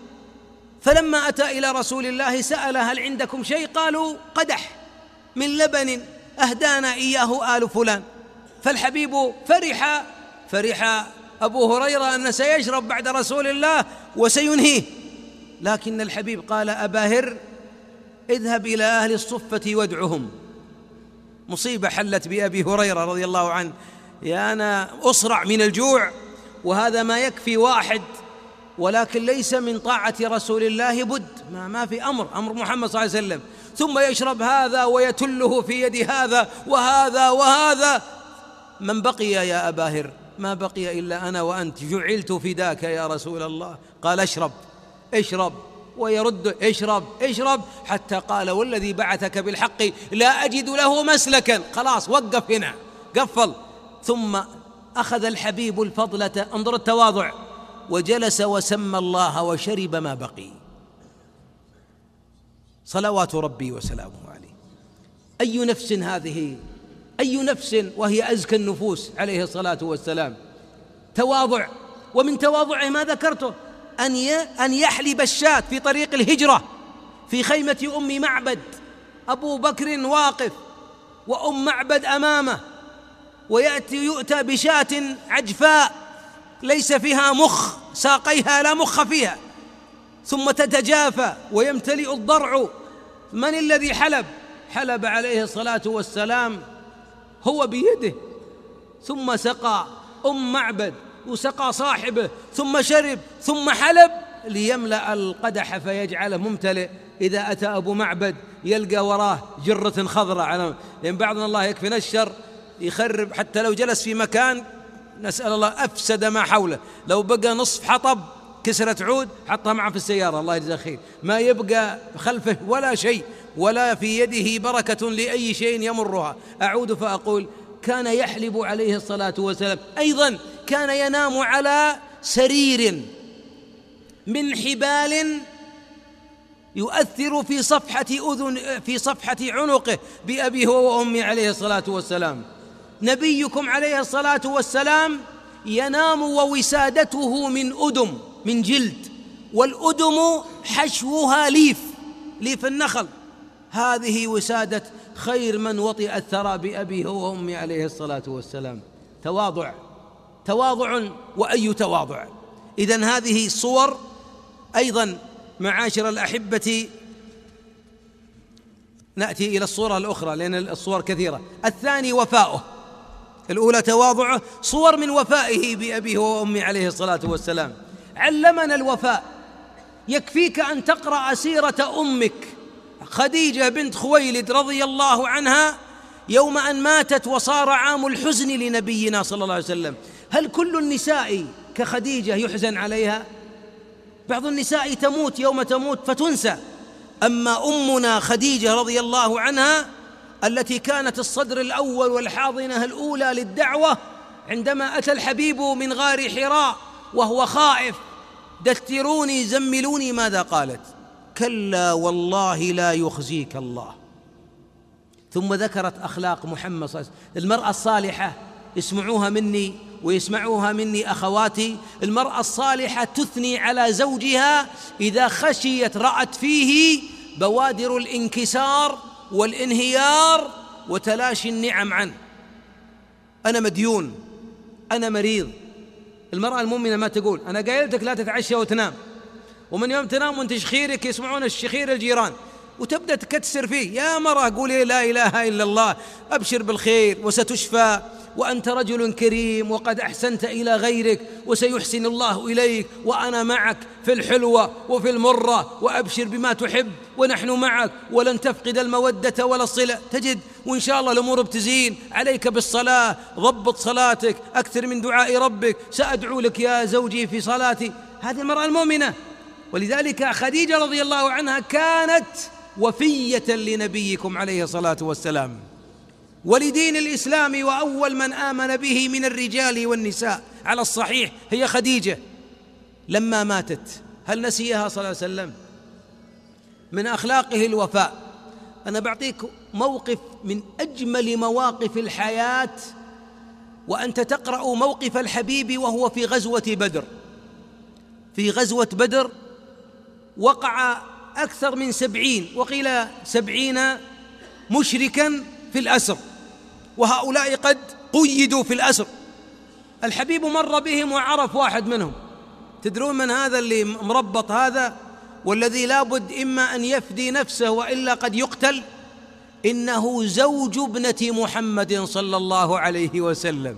فلما أتى إلى رسول الله سأل هل عندكم شيء؟ قالوا قدح من لبن أهدانا إياه آل فلان. فالحبيب فرح فرح أبو هريرة أن سيشرب بعد رسول الله وسينهيه، لكن الحبيب قال أبا هر اذهب إلى أهل الصفة وادعهم. مصيبة حلت بأبي هريرة رضي الله عنه، يا أنا أصرع من الجوع وهذا ما يكفي واحد، ولكن ليس من طاعة رسول الله بد، ما, ما في أمر أمر محمد صلى الله عليه وسلم. ثم يشرب هذا ويتله في يد هذا وهذا وهذا. من بقي يا أبا هر؟ ما بقي إلا أنا وأنت، جعلت فداك يا رسول الله. قال اشرب اشرب ويرد اشرب اشرب، حتى قال والذي بعثك بالحق لا أجد له مسلكا. خلاص وقف هنا، قفل. ثم أخذ الحبيب الفضلة، انظر التواضع، وجلس وسمى الله وشرب ما بقي، صلوات ربي وسلامه عليه. أي نفس هذه، أي نفس وهي أزكى النفوس عليه الصلاة والسلام. تواضع. ومن تواضعه ما ذكرته أن أن يحلب الشاة في طريق الهجرة في خيمة أم معبد، أبو بكر واقف وأم معبد أمامه، ويأتي يؤتى بشاة عجفاء ليس فيها مخ، ساقيها لا مخ فيها، ثم تتجافى ويمتلئ الضرع. من الذي حلب؟ حلب عليه الصلاة والسلام هو بيده، ثم سقى أم معبد وسقى صاحبه، ثم شرب، ثم حلب ليملأ القدح فيجعله ممتلئ. إذا أتى أبو معبد يلقى وراه جرة خضراء، لأن بعضنا الله يكفينا الشر يخرب، حتى لو جلس في مكان نسأل الله أفسد ما حوله، لو بقى نصف حطب كسرت عود حطها معه في السيارة الله يجزاه خير، ما يبقى خلفه ولا شيء، ولا في يده بركة لأي شيء يمرها. أعود فأقول كان يحلب عليه الصلاة والسلام. أيضا كان ينام على سرير من حبال يؤثر في صفحة أذن في صفحة عنقه بأبيه وأمي عليه الصلاة والسلام. نبيكم عليه الصلاة والسلام ينام ووسادته من أدم، من جلد، والأدم حشوها ليف، ليف النخل. هذه وسادة خير من وطئ الثرى بأبيه وأمي عليه الصلاة والسلام. تواضع، تواضع، وأي تواضع. إذن هذه الصور. أيضا معاشر الأحبة نأتي إلى الصورة الأخرى لأن الصور كثيرة. الثاني وفاؤه، الأولى تواضعه، صور من وفائه بأبيه وأمي عليه الصلاة والسلام. علمنا الوفاء. يكفيك أن تقرأ سيرة أمك خديجة بنت خويلد رضي الله عنها يوم أن ماتت وصار عام الحزن لنبينا صلى الله عليه وسلم. هل كل النساء كخديجة يحزن عليها؟ بعض النساء تموت يوم تموت فتنسى، أما أمنا خديجة رضي الله عنها التي كانت الصدر الأول والحاضنة الأولى للدعوة، عندما أتى الحبيب من غار حراء وهو خائف، دثروني زملوني، ماذا قالت؟ كلا والله لا يخزيك الله. ثم ذكرت أخلاق محمد صلى الله عليه وسلم. المرأة الصالحة، اسمعوها مني ويسمعوها مني أخواتي، المرأة الصالحة تثني على زوجها إذا خشيت رأت فيه بوادر الانكسار والانهيار وتلاشي النعم عنه. أنا مديون، أنا مريض. المرأة المؤمنة ما تقول أنا قايلتك لا تتعشى وتنام، ومن يوم تنام وانت شخيرك يسمعون الشخير الجيران، وتبدأ تكسر فيه. يا مرأة قولي لا إله إلا الله، أبشر بالخير وستشفى، وأنت رجل كريم وقد أحسنت إلى غيرك وسيحسن الله إليك، وأنا معك في الحلوة وفي المرة، وأبشر بما تحب ونحن معك ولن تفقد المودة ولا الصلة. تجد وإن شاء الله الأمور بتزين. عليك بالصلاة، ضبط صلاتك، أكثر من دعاء ربك، سأدعو لك يا زوجي في صلاتي. هذه المرأة المؤمنة. ولذلك خديجة رضي الله عنها كانت وفية لنبيكم عليه الصلاة والسلام ولدين الإسلام، وأول من آمن به من الرجال والنساء على الصحيح هي خديجة. لما ماتت هل نسيها صلى الله عليه وسلم؟ من أخلاقه الوفاء. أنا بعطيك موقف من أجمل مواقف الحياة، وأنت تقرأ موقف الحبيب وهو في غزوة بدر. في غزوة بدر وقع أكثر من سبعين وقيل سبعين مشركا في الأسر، وهؤلاء قد قيدوا في الأسر. الحبيب مر بهم وعرف واحد منهم. تدرون من هذا اللي مربط هذا والذي لابد إما أن يفدي نفسه وإلا قد يقتل؟ إنه زوج ابنة محمد صلى الله عليه وسلم.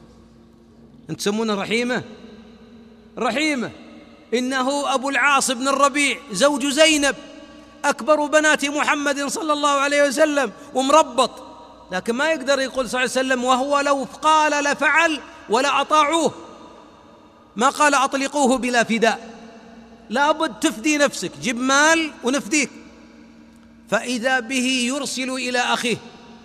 أنت تسمونه رحيمة؟ رحيمة. إنه أبو العاص بن الربيع زوج زينب أكبر بنات محمد صلى الله عليه وسلم، ومربط. لكن ما يقدر يقول صلى الله عليه وسلم وهو لو قال لفعل ولا أطاعوه، ما قال أطلقوه بلا فداء، لابد تفدي نفسك، جب مال ونفديك. فإذا به يرسل إلى أخيه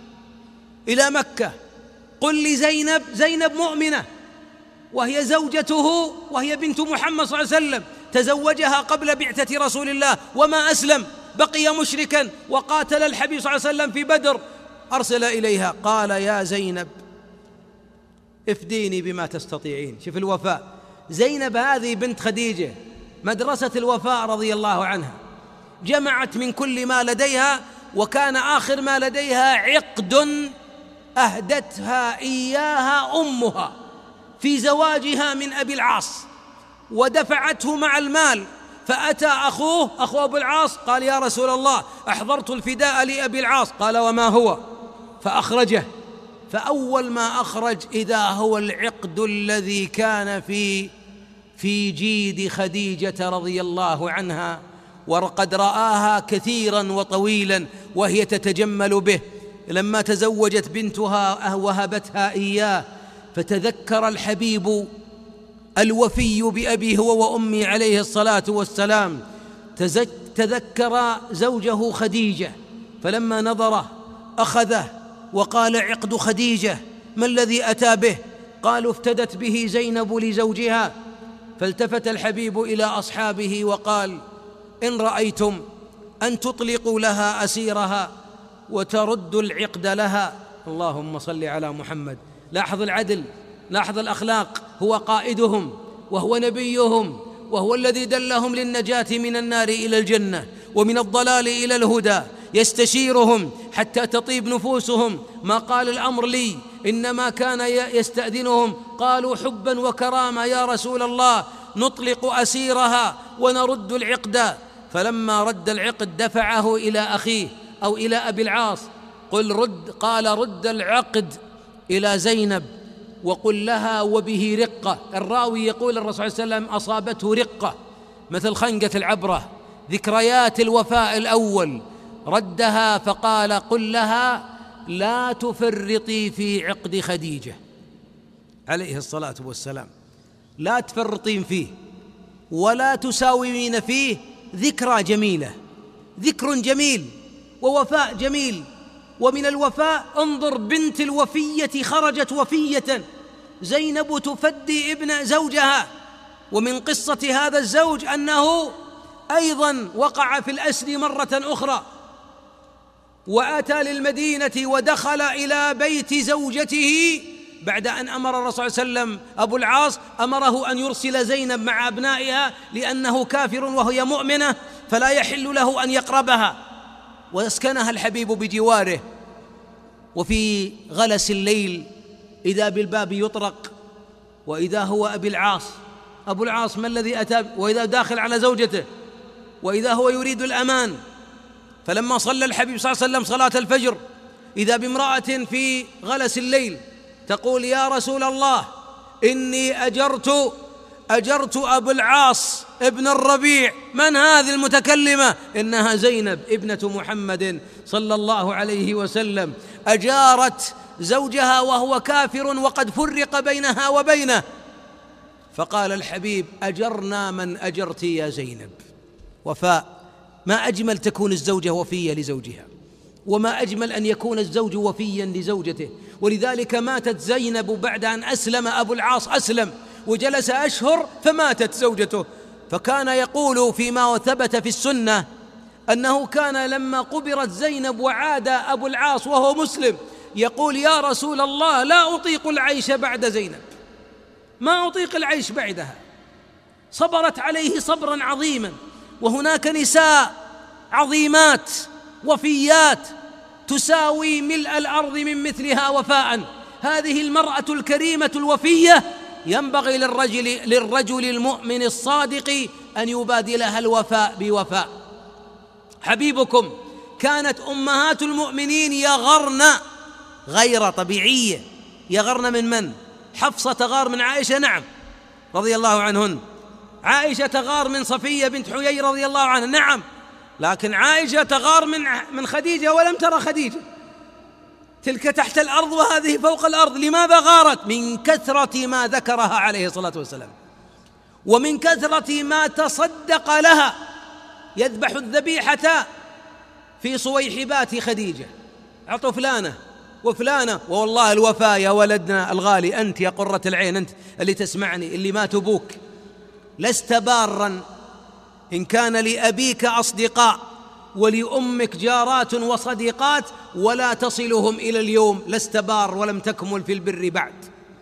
إلى مكة، قل لزينب، زينب مؤمنة وهي زوجته وهي بنت محمد صلى الله عليه وسلم، تزوجها قبل بعثة رسول الله وما أسلم، بقي مشركا وقاتل الحبيب صلى الله عليه وسلم في بدر. أرسل إليها قال يا زينب افديني بما تستطيعين. شوف الوفاء. زينب هذه بنت خديجة، مدرسة الوفاء رضي الله عنها، جمعت من كل ما لديها، وكان آخر ما لديها عقد أهدتها إياها أمها في زواجها من أبي العاص، ودفعته مع المال. فأتى أخوه أخو أبو العاص قال يا رسول الله أحضرت الفداء لأبي العاص، قال وما هو؟ فأخرجه. فأول ما أخرج إذا هو العقد الذي كان في في جيد خديجة رضي الله عنها، وقد رآها كثيرا وطويلا وهي تتجمل به. لما تزوجت بنتها وهبتها إياه، فتذكر الحبيب الوفي بأبي هو وأمي عليه الصلاة والسلام، تذكر زوجه خديجة، فلما نظره أخذه وقال عقد خديجة ما الذي أتى به؟ قالوا افتدت به زينب لزوجها. فالتفت الحبيب إلى أصحابه وقال إن رأيتم أن تطلقوا لها أسيرها وتردوا العقد لها. اللهم صل على محمد. لاحظ العدل، لاحظ الأخلاق. هو قائدهم وهو نبيهم وهو الذي دلهم للنجاة من النار إلى الجنة ومن الضلال إلى الهدى، يستشيرهم حتى تطيب نفوسهم. ما قال الأمر لي، إنما كان يستأذنهم. قالوا حبا وكرامة يا رسول الله نطلق أسيرها ونرد العقد. فلما رد العقد دفعه إلى أخيه أو إلى أبي العاص، قل رد، قال رد العقد إلى زينب وقل لها وبه رقة. الراوي يقول الرسول صلى الله عليه وسلم أصابته رقة مثل خنقة العبرة، ذكريات الوفاء الأول. ردها فقال قل لها لا تفرطي في عقد خديجة عليه الصلاة والسلام، لا تفرطين فيه ولا تساومين فيه. ذكرى جميلة، ذكر جميل ووفاء جميل. ومن الوفاء انظر بنت الوفية خرجت وفية، زينب تفدي ابن زوجها. ومن قصة هذا الزوج أنه أيضا وقع في الأسر مرة أخرى، وأتى للمدينة ودخل إلى بيت زوجته بعد أن أمر الرسول صلى الله عليه وسلم أبو العاص أمره أن يرسل زينب مع أبنائها لأنه كافر وهي مؤمنة فلا يحل له أن يقربها، ويسكنها الحبيب بجواره. وفي غلس الليل إذا بالباب يطرق وإذا هو أبي العاص. أبو العاص ما الذي أتى؟ وإذا داخل على زوجته وإذا هو يريد الأمان. فلما صلى الحبيب صلى الله عليه وسلم صلاة الفجر إذا بامرأة في غلس الليل تقول: يا رسول الله إني أجرت أجرت أبو العاص ابن الربيع. من هذه المتكلمة؟ إنها زينب ابنة محمد صلى الله عليه وسلم، أجارت زوجها وهو كافر وقد فرق بينها وبينه. فقال الحبيب: أجرنا من أجرت يا زينب. وفاء، ما أجمل تكون الزوجة وفية لزوجها، وما أجمل أن يكون الزوج وفيا لزوجته. ولذلك ماتت زينب بعد أن أسلم أبو العاص، أسلم وجلس أشهر فماتت زوجته. فكان يقول فيما ثبت في السنة أنه كان لما قبرت زينب وعاد أبو العاص وهو مسلم يقول: يا رسول الله لا أطيق العيش بعد زينب، ما أطيق العيش بعدها. صبرت عليه صبرا عظيما. وهناك نساء عظيمات وفيات تساوي ملء الأرض من مثلها وفاء. هذه المرأة الكريمة الوفية ينبغي للرجل, للرجل المؤمن الصادق أن يبادلها الوفاء بوفاء. حبيبكم كانت أمهات المؤمنين يغرن غير طبيعية. يغرن من من؟ حفصة تغار من عائشة، نعم رضي الله عنهن. عائشة تغار من صفية بنت حيي رضي الله عنها، نعم. لكن عائشة تغار من من خديجة ولم ترى خديجة، تلك تحت الأرض وهذه فوق الأرض. لماذا غارت؟ من كثرة ما ذكرها عليه الصلاة والسلام، ومن كثرة ما تصدق لها. يذبح الذبيحة في صويحبات خديجة، أعطوا فلانة وفلانة. والله الوفاء يا ولدنا الغالي، أنت يا قرة العين، أنت اللي تسمعني، اللي مات أبوك، لست بارا إن كان لأبيك أصدقاء ولأمك جارات وصديقات ولا تصلهم إلى اليوم، لست بار ولم تكمل في البر بعد.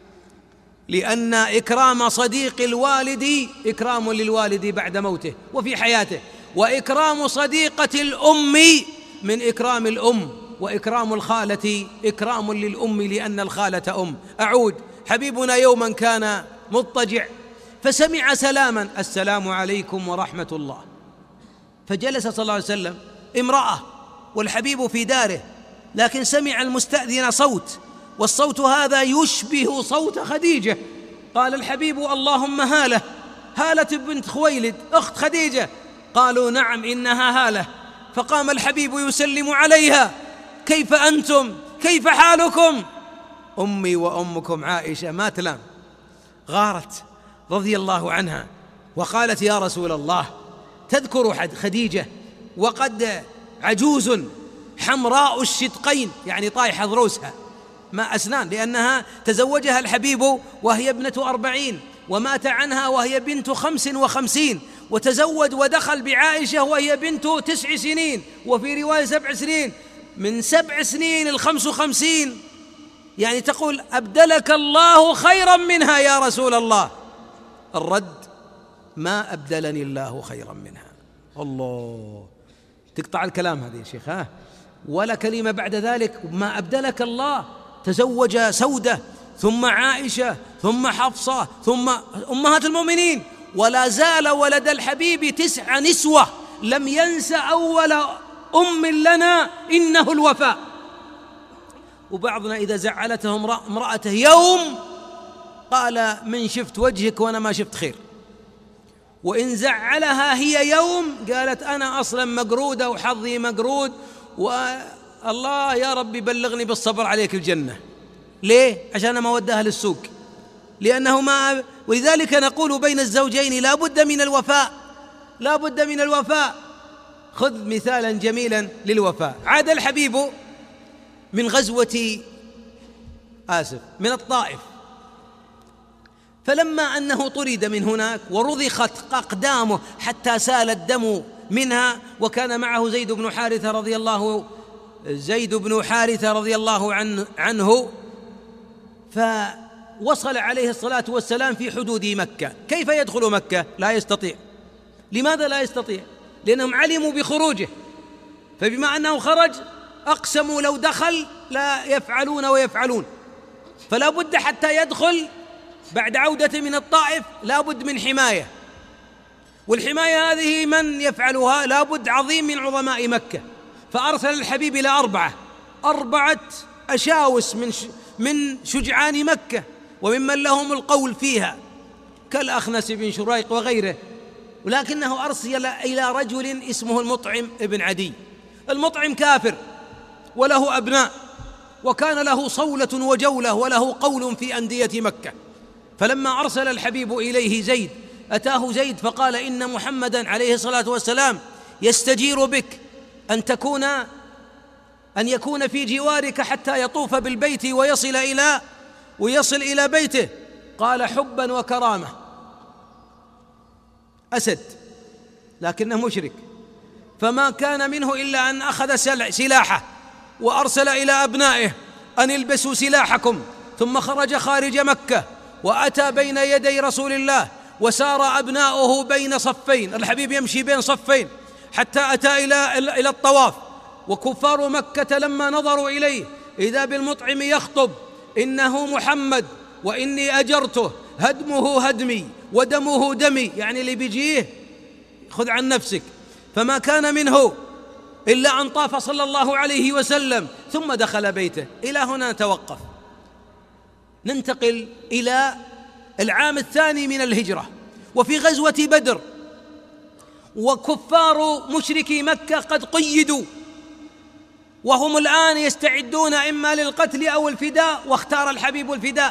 لأن إكرام صديق الوالد إكرام للوالد بعد موته وفي حياته، وإكرام صديقة الأم من إكرام الأم، وإكرام الخالة إكرام للأم لأن الخالة أم. أعود. حبيبنا يوما كان مضطجع فسمع سلاما: السلام عليكم ورحمة الله. فجلس صلى الله عليه وسلم. امرأة والحبيب في داره، لكن سمع المستأذن صوت، والصوت هذا يشبه صوت خديجة. قال الحبيب: اللهم هالة، هالة بنت خويلد أخت خديجة. قالوا: نعم إنها هالة. فقام الحبيب يسلم عليها: كيف أنتم؟ كيف حالكم؟ أمي وأمكم عائشة ما تلام، غارت رضي الله عنها وقالت: يا رسول الله، تذكر خديجة وقد عجوز حمراء الشدقين، يعني طايحة ضروسها ما أسنان، لأنها تزوجها الحبيب وهي ابنة أربعين، ومات عنها وهي بنت خمس وخمسين، وتزوج ودخل بعائشة وهي بنت تسع سنين، وفي رواية سبع سنين. من سبع سنين الخمس وخمسين، يعني تقول: أبدلك الله خيرا منها يا رسول الله. الرد: ما أبدلني الله خيرا منها. الله، تقطع الكلام هذه يا شيخ، ها؟ ولا كلمة بعد ذلك. ما أبدلك الله. تزوج سودة ثم عائشة ثم حفصة ثم أمهات المؤمنين، ولا زال ولد الحبيب تسع نسوة. لم ينس أول أم لنا إنه الوفاء. وبعضنا إذا زعلته امرأته يوم قال: من شفت وجهك وأنا ما شفت خير. وإن زعلها هي يوم قالت: أنا أصلا مقرودة وحظي مقرود، والله يا ربي بلغني بالصبر عليك الجنة. ليه؟ عشان ما وداها للسوق، لأنه ما. ولذلك نقول بين الزوجين لا بد من الوفاء، لا بد من الوفاء. خذ مثالا جميلا للوفاء. عاد الحبيب من غزوة آسف من الطائف، فلما أنه طرد من هناك ورضخت أقدامه حتى سال الدم منها، وكان معه زيد بن حارثة رضي الله زيد بن حارثة رضي الله عنه, عنه فوصل عليه الصلاة والسلام في حدود مكة. كيف يدخل مكة؟ لا يستطيع. لماذا لا يستطيع؟ لأنهم علموا بخروجه، فبما أنه خرج أقسموا لو دخل لا يفعلون ويفعلون، فلا بد حتى يدخل بعد عودة من الطائف لا بد من حماية، والحماية هذه من يفعلها؟ لا بد عظيم من عظماء مكة. فأرسل الحبيب إلى أربعة أربعة أشاوس من من شجعان مكة وممن لهم القول فيها كالأخنس بن شريق وغيره، ولكنه أرسل إلى رجل اسمه المطعم ابن عدي. المطعم كافر وله أبناء، وكان له صولة وجولة وله قول في أندية مكة. فلما أرسل الحبيب إليه زيد أتاه زيد فقال إن محمدًا عليه الصلاة والسلام يستجير بك أن تكون أن يكون في جوارك حتى يطوف بالبيت ويصل إلى ويصل إلى بيته. قال حبا وكرامة، أسد لكنه مشرك، فما كان منه إلا أن أخذ سلاحه وأرسل إلى أبنائه أن البسوا سلاحكم، ثم خرج خارج مكة وأتى بين يدي رسول الله، وسار أبناؤه بين صفين، الحبيب يمشي بين صفين حتى أتى إلى إلى الطواف. وكفار مكة لما نظروا إليه إذا بالمطعم يخطب إنه محمد وإني أجرته، هدمه هدمي ودمه دمي، يعني اللي بيجيه خذ عن نفسك. فما كان منه إلا أن طاف صلى الله عليه وسلم ثم دخل بيته. إلى هنا نتوقف، ننتقل إلى العام الثاني من الهجرة، وفي غزوة بدر وكفار مشركي مكة قد قيدوا، وهم الآن يستعدون إما للقتل أو الفداء، واختار الحبيب الفداء.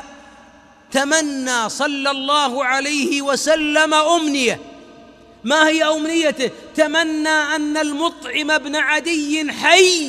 تمنى صلى الله عليه وسلم أمنية. ما هي أمنيته؟ تمنى أن المطعم بن عدي حي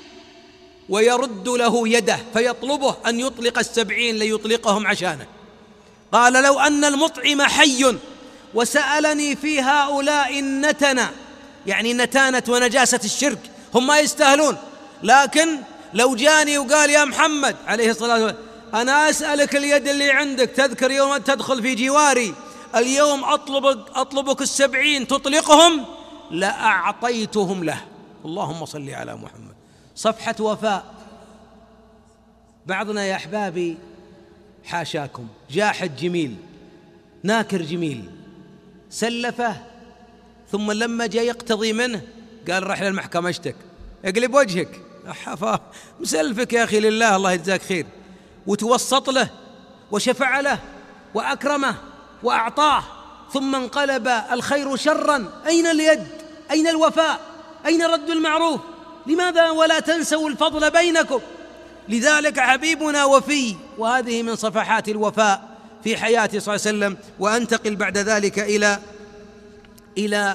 ويرد له يده، فيطلبه أن يطلق السبعين ليطلقهم عشانه. قال لو أن المطعم حي وسألني في هؤلاء النتنة، يعني نتانة ونجاسة الشرك، هم ما يستاهلون، لكن لو جاني وقال يا محمد عليه الصلاة والسلام أنا أسألك اليد اللي عندك، تذكر يوم تدخل في جواري، اليوم أطلبك, أطلبك السبعين تطلقهم، لأعطيتهم له. اللهم صل على محمد. صفحة وفاء. بعضنا يا أحبابي حاشاكم جاحد جميل ناكر جميل، سلفه ثم لما جاء يقتضي منه قال رح للمحكمة اشتك، اقلب وجهك، حفا مسلفك يا أخي لله الله يجزاك خير، وتوسط له وشفع له وأكرمه وأعطاه، ثم انقلب الخير شرا. أين اليد؟ أين الوفاء؟ أين رد المعروف؟ لماذا ولا تنسوا الفضل بينكم؟ لذلك حبيبنا وفي، وهذه من صفحات الوفاء في حياته صلى الله عليه وسلم. وأنتقل بعد ذلك إلى إلى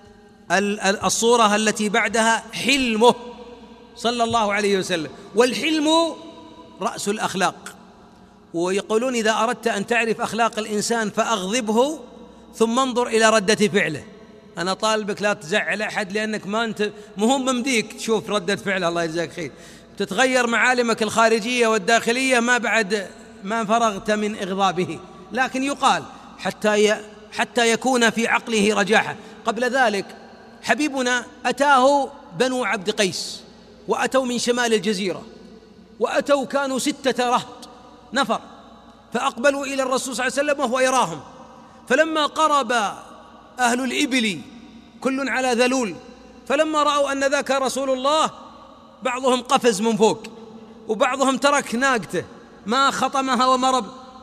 الصورة التي بعدها، حلمه صلى الله عليه وسلم. والحلم رأس الأخلاق، ويقولون إذا أردت أن تعرف أخلاق الإنسان فأغضبه ثم انظر إلى ردة فعله. أنا طالبك لا تزعل أحد لأنك ما أنت مهم ممديك تشوف ردة فعله، الله يجزاك خير، تتغير معالمك الخارجية والداخلية ما بعد ما فرغت من إغضابه، لكن يقال حتى حتى يكون في عقله رجاحة. قبل ذلك حبيبنا أتاه بنو عبد قيس، وأتوا من شمال الجزيرة، وأتوا كانوا ستة رهط نفر، فأقبلوا إلى الرسول صلى الله عليه وسلم وهو يراهم. فلما قرب أهل الإبل كل على ذلول، فلما رأوا أن ذاك رسول الله بعضهم قفز من فوق، وبعضهم ترك ناقته ما خطمها ومرب،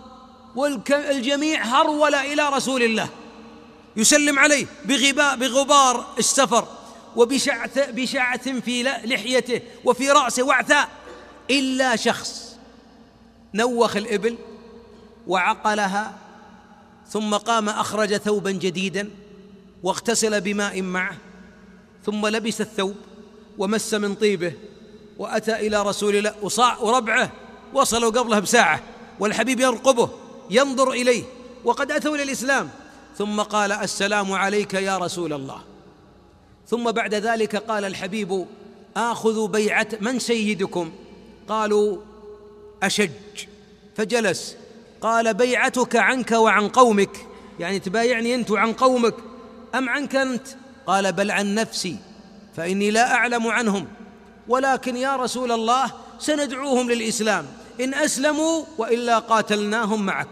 والجميع هرول إلى رسول الله يسلم عليه بغباء بغبار السفر وبشعث بشعث في لحيته وفي رأسه وعثاء، إلا شخص نوخ الإبل وعقلها، ثم قام أخرج ثوبا جديدا واغتسل بماء معه، ثم لبس الثوب ومس من طيبه وأتى إلى رسول الله، وربعه وصلوا قبله بساعة والحبيب يرقبه ينظر إليه وقد أتوا إلى الإسلام، ثم قال السلام عليك يا رسول الله. ثم بعد ذلك قال الحبيب آخذ بيعة من سيدكم؟ قالوا أشج، فجلس. قال بيعتك عنك وعن قومك، يعني تبايعني أنت وعن قومك أم عنك أنت؟ قال بل عن نفسي، فإني لا أعلم عنهم، ولكن يا رسول الله سندعوهم للإسلام إن أسلموا وإلا قاتلناهم معك.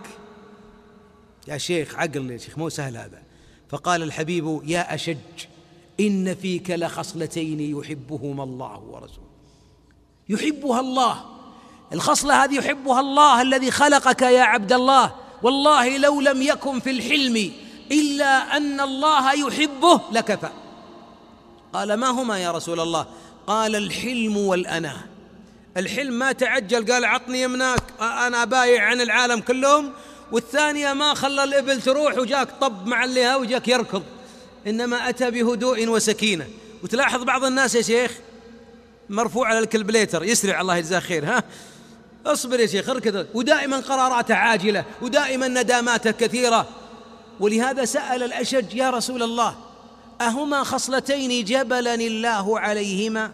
يا شيخ عقل يا شيخ، مو سهل هذا. فقال الحبيب يا أشج إن فيك لخصلتين يحبهما الله ورسوله. يحبها الله، الخصلة هذه يحبها الله الذي خلقك يا عبد الله. والله لو لم يكن في الحلم إلا أن الله يحبه لكفى. قال ما هما يا رسول الله؟ قال الحلم والأناة. الحلم ما تعجل قال عطني يمناك أنا بايع عن العالم كلهم، والثانية ما خلى الإبل تروح وجاك طب مع اللي وجاك يركض، إنما أتى بهدوء وسكينة. وتلاحظ بعض الناس يا شيخ مرفوع على الكلبليتر يسرع، الله يجزاه خير، ها اصبر يا شيخ اركض، ودائما قراراته عاجلة ودائما نداماته كثيرة. ولهذا سأل الأشج يا رسول الله أهما خصلتين جبلني الله عليهما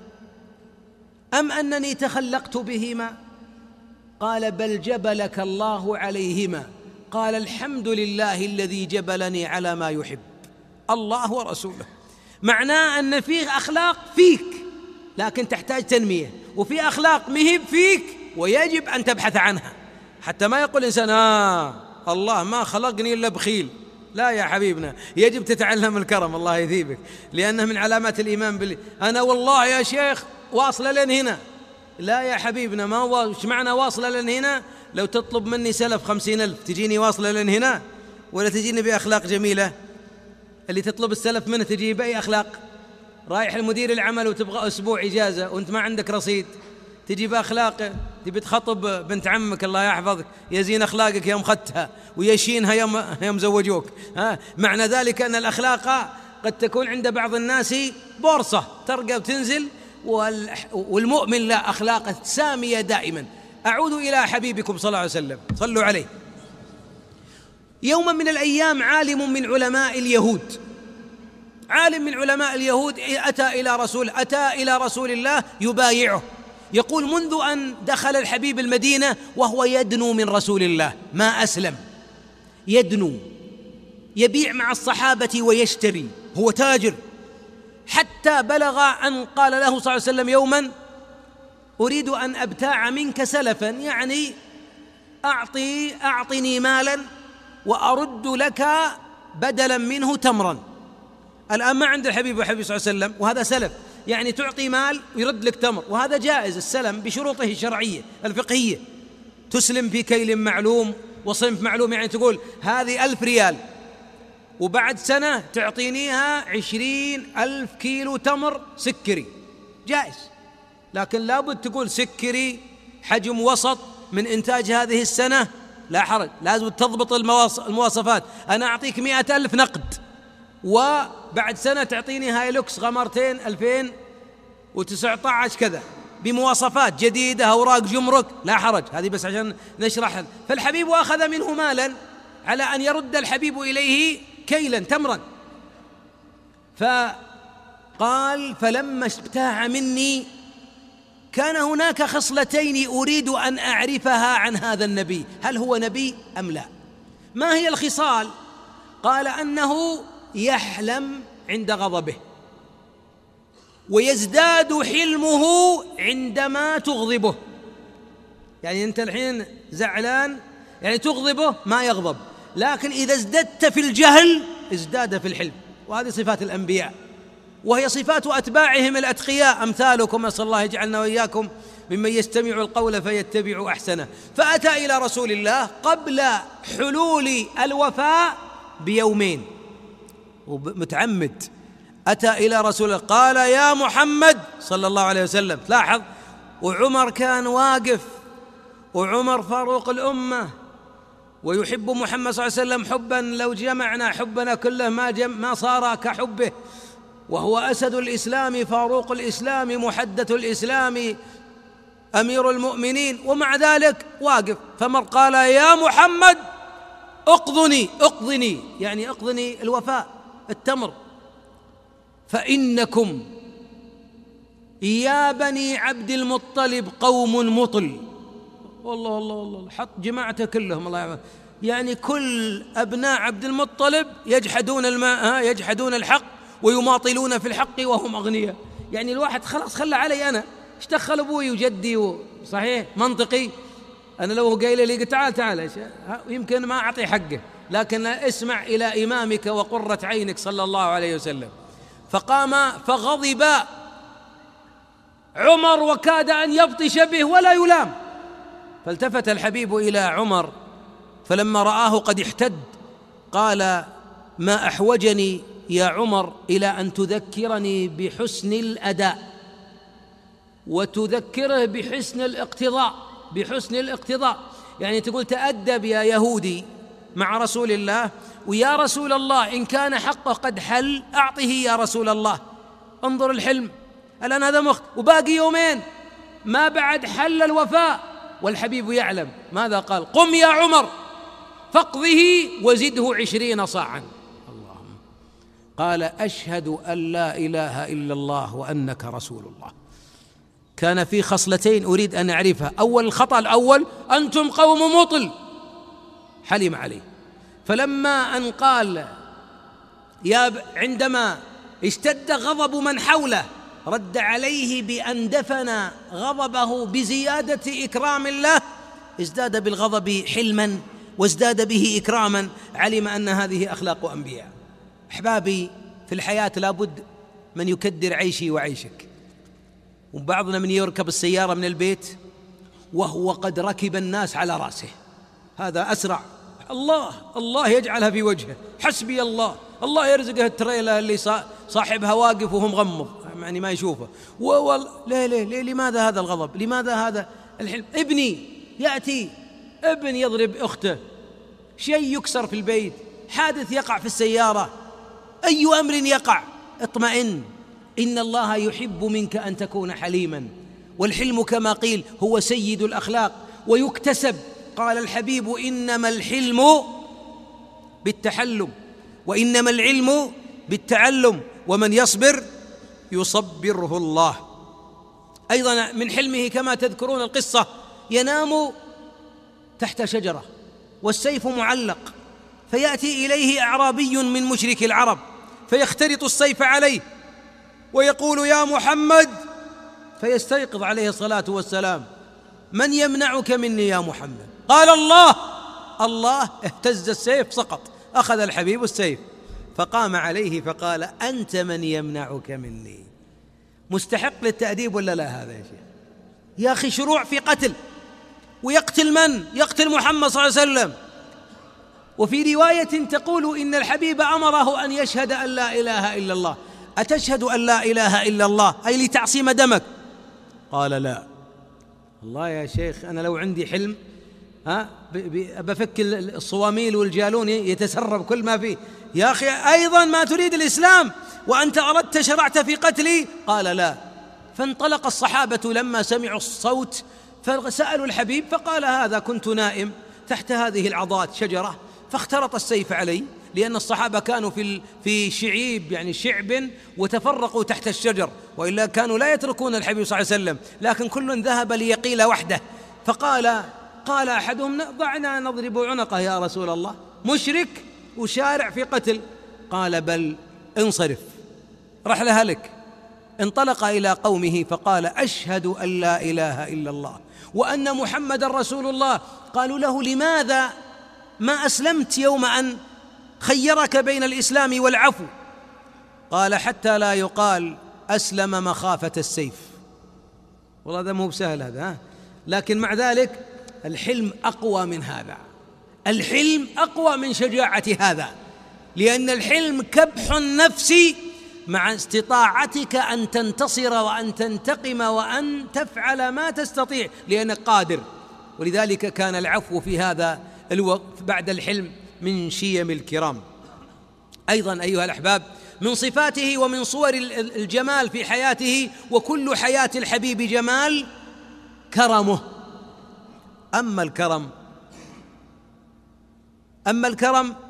أم أنني تخلقت بهما؟ قال بل جبلك الله عليهما. قال الحمد لله الذي جبلني على ما يحب الله ورسوله. معناه أن فيه أخلاق فيك لكن تحتاج تنمية، وفي أخلاق مهب فيك ويجب أن تبحث عنها، حتى ما يقول إنسان آه الله ما خلقني إلا بخيل. لا يا حبيبنا، يجب تتعلم الكرم، الله يثيبك، لأنه من علامات الإيمان بالله. أنا والله يا شيخ واصلة لن هنا. لا يا حبيبنا، ما هو وش معنى واصلة لن هنا؟ لو تطلب مني سلف خمسين ألف تجيني واصلة لن هنا، ولا تجيني بأخلاق جميلة؟ اللي تطلب السلف منه تجي بأي أخلاق؟ رايح المدير العمل وتبغى أسبوع إجازة وأنت ما عندك رصيد، تجي بأخلاقه. تبي تخطب بنت عمك الله يحفظك، يزين أخلاقك يوم خدتها ويشينها يوم يوم زوجوك. ها معنى ذلك أن الأخلاق قد تكون عند بعض الناس بورصة ترقى وتنزل، والمؤمن لا، أخلاقه سامية دائما. أعود إلى حبيبكم صلى الله عليه وسلم، صلوا عليه. يوما من الأيام عالم من علماء اليهود، عالم من علماء اليهود أتى إلى رسول أتى إلى رسول الله يبايعه. يقول منذ أن دخل الحبيب المدينة وهو يدنو من رسول الله، ما أسلم، يدنو يبيع مع الصحابة ويشتري، هو تاجر، حتى بلغ أن قال له صلى الله عليه وسلم يوما أريد أن أبتاع منك سلفا، يعني أعطي أعطني مالا وأرد لك بدلا منه تمرا. الآن ما عند الحبيب والحبيب صلى الله عليه وسلم، وهذا سلف، يعني تعطي مال ويرد لك تمر، وهذا جائز السلم بشروطه الشرعية الفقهية. تسلم في كيل معلوم وصنف معلوم، يعني تقول هذه ألف ريال وبعد سنة تعطينيها عشرين ألف كيلو تمر سكري، جائز. لكن لابد تقول سكري حجم وسط من إنتاج هذه السنة، لا حرج، لازم تضبط المواصفات. أنا أعطيك مئة ألف نقد وبعد سنة تعطيني هايلوكس غمرتين ألفين وتسعة عشر كذا بمواصفات جديدة، أوراق جمرك، لا حرج، هذه بس عشان نشرح. فالحبيب أخذ منه مالا على أن يرد الحبيب إليه كيلا تمرا، فقال فلما ابتاع مني كان هناك خصلتين أريد أن أعرفها عن هذا النبي، هل هو نبي أم لا؟ ما هي الخصال؟ قال أنه يحلم عند غضبه ويزداد حلمه عندما تغضبه. يعني أنت الحين زعلان يعني تغضبه ما يغضب، لكن إذا ازددت في الجهل ازداد في الحلم، وهذه صفات الأنبياء وهي صفات أتباعهم الأتقياء أمثالكم، نسأل الله يجعلنا وإياكم ممن يستمع القول فيتبع أحسنه. فأتى إلى رسول الله قبل حلول الوفاء بيومين، ومتعمد أتى إلى رسول الله قال يا محمد صلى الله عليه وسلم. تلاحظ، وعمر كان واقف، وعمر فاروق الأمة ويحب محمد صلى الله عليه وسلم حبا لو جمعنا حبنا كله ما, جم ما صار كحبه، وهو أسد الإسلام فاروق الإسلام محدث الإسلام أمير المؤمنين، ومع ذلك واقف. فمر قال يا محمد اقضني اقضني يعني اقضني الوفاء التمر، فإنكم يا بني عبد المطلب قوم مطل. والله والله والله حط جماعته كلهم الله يعلم. يعني كل أبناء عبد المطلب يجحدون الماء يجحدون الحق ويماطلون في الحق وهم أغنياء. يعني الواحد خلاص خلى علي أنا، ايش دخل أبوي وجدي؟ صحيح منطقي، أنا لو قايل لي تعال تعال يمكن ما أعطي حقه، لكن اسمع إلى إمامك وقرة عينك صلى الله عليه وسلم. فقام فغضب عمر وكاد أن يبطش به ولا يلام، فالتفت الحبيب إلى عمر فلما رآه قد احتد قال: ما أحوجني يا عمر إلى أن تذكرني بحسن الأداء وتذكره بحسن الاقتضاء. بحسن الاقتضاء يعني تقول تأدب يا يهودي مع رسول الله، ويا رسول الله إن كان حقه قد حل أعطه يا رسول الله. انظر الحلم، الآن هذا مخت وباقي يومين ما بعد حل الوفاء، والحبيب يعلم ماذا قال: قم يا عمر فاقضه وزده عشرين صاعا. اللهم قال: أشهد أن لا إله إلا الله وأنك رسول الله. كان في خصلتين أريد أن أعرفها. أول الخطأ الأول: أنتم قوم مطل، حلم عليه. فلما أن قال يا عندما اشتد غضب من حوله رد عليه بأن دفن غضبه بزيادة إكرام الله، ازداد بالغضب حلما وازداد به إكراما. علم أن هذه أخلاق أنبياء. أحبابي، في الحياة لابد من يكدر عيشي وعيشك. وبعضنا من يركب السيارة من البيت وهو قد ركب الناس على رأسه، هذا أسرع. الله الله يجعلها في وجهه، حسبي الله، الله يرزقه التريلة اللي صاحبها واقف وهو مغمض يعني ما يشوفه. ليه ليه ليه لماذا هذا الغضب؟ لماذا هذا الحلم؟ ابني يأتي، ابن يضرب أخته، شيء يكسر في البيت، حادث يقع في السيارة، أي أمر يقع، اطمئن، إن الله يحب منك أن تكون حليما. والحلم كما قيل هو سيد الأخلاق ويكتسب. قال الحبيب: إنما الحلم بالتحلم وإنما العلم بالتعلم ومن يصبر يصبره الله. أيضا من حلمه كما تذكرون القصة: ينام تحت شجرة والسيف معلق، فيأتي إليه أعرابي من مشرك العرب فيخترط السيف عليه ويقول: يا محمد، فيستيقظ عليه الصلاة والسلام: من يمنعك مني يا محمد؟ قال: الله. الله. اهتز السيف سقط، أخذ الحبيب السيف فقام عليه فقال: أنت من يمنعك مني. مستحق للتأديب ولا لا هذا يا شيخ؟ يا أخي شروع في قتل، ويقتل من؟ يقتل محمد صلى الله عليه وسلم. وفي رواية تقول إن الحبيب أمره أن يشهد أن لا إله إلا الله. أتشهد أن لا إله إلا الله أي لتعصيم دمك؟ قال: لا. الله يا شيخ، أنا لو عندي حلم ها بفك الصواميل والجالون يتسرب كل ما فيه. يا أخي أيضا ما تريد الإسلام وأنت أردت شرعت في قتلي؟ قال: لا. فانطلق الصحابة لما سمعوا الصوت فسألوا الحبيب فقال: هذا كنت نائم تحت هذه العضات شجرة فاخترط السيف علي، لأن الصحابة كانوا في في شعيب يعني شعب وتفرقوا تحت الشجر، وإلا كانوا لا يتركون الحبيب صلى الله عليه وسلم، لكن كل ذهب ليقيل وحده. فقال قال أحدهم: ضعنا نضرب عنقه يا رسول الله، مشرك وشارع في قتل. قال: بل انصرف، رحلة لك. انطلق إلى قومه فقال: أشهد أن لا إله إلا الله وأن محمد رسول الله. قالوا له: لماذا ما أسلمت يوم أن خيرك بين الإسلام والعفو؟ قال: حتى لا يقال أسلم مخافة السيف. والله هذا مو بسهل هذا ها؟ لكن مع ذلك الحلم أقوى من هذا، الحلم أقوى من شجاعة هذا، لأن الحلم كبح النفس مع استطاعتك أن تنتصر وأن تنتقم وأن تفعل ما تستطيع لأنك قادر. ولذلك كان العفو في هذا الوقت بعد الحلم من شيم الكرام. أيضا أيها الأحباب، من صفاته ومن صور الجمال في حياته، وكل حياة الحبيب جمال، كرمه. أما الكرم أما الكرم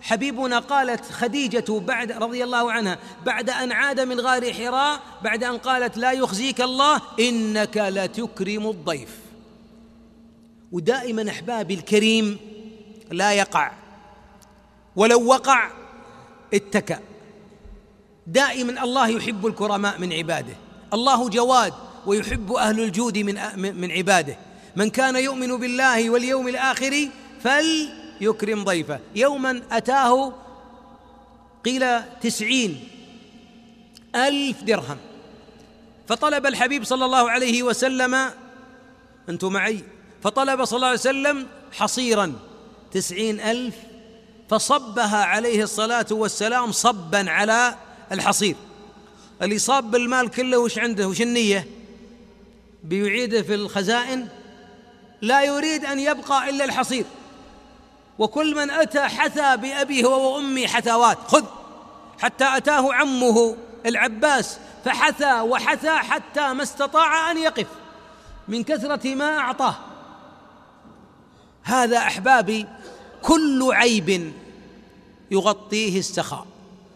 حبيبنا قالت خديجة بعد رضي الله عنها بعد أن عاد من غار حراء، بعد أن قالت لا يخزيك الله إنك لتكرم الضيف. ودائما أحبابي الكريم لا يقع، ولو وقع اتكأ. دائما الله يحب الكرماء من عباده، الله جواد ويحب أهل الجود من من عباده. من كان يؤمن بالله واليوم الآخر فليكرم ضيفه. يوما أتاه قيل تسعين ألف درهم، فطلب الحبيب صلى الله عليه وسلم، أنتم معي، فطلب صلى الله عليه وسلم حصيرا تسعين ألف، فصبها عليه الصلاة والسلام صبا على الحصير. اللي صاب بالمال كله وش عنده؟ وش النية؟ بيعيده في الخزائن؟ لا يريد أن يبقى إلا الحصير. وكل من أتى حثى بأبيه هو وأمي حثوات، خذ، حتى أتاه عمه العباس فحثى وحثى حتى ما استطاع أن يقف من كثرة ما أعطاه. هذا أحبابي كل عيب يغطيه السخاء،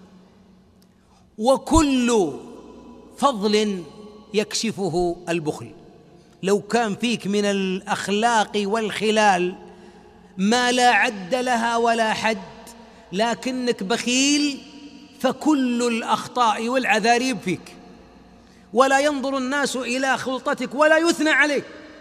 وكل فضل يكشفه البخل. لو كان فيك من الأخلاق والخلال ما لا عد لها ولا حد، لكنك بخيل، فكل الأخطاء والعذاريب فيك، ولا ينظر الناس إلى خلطتك ولا يثنى عليك.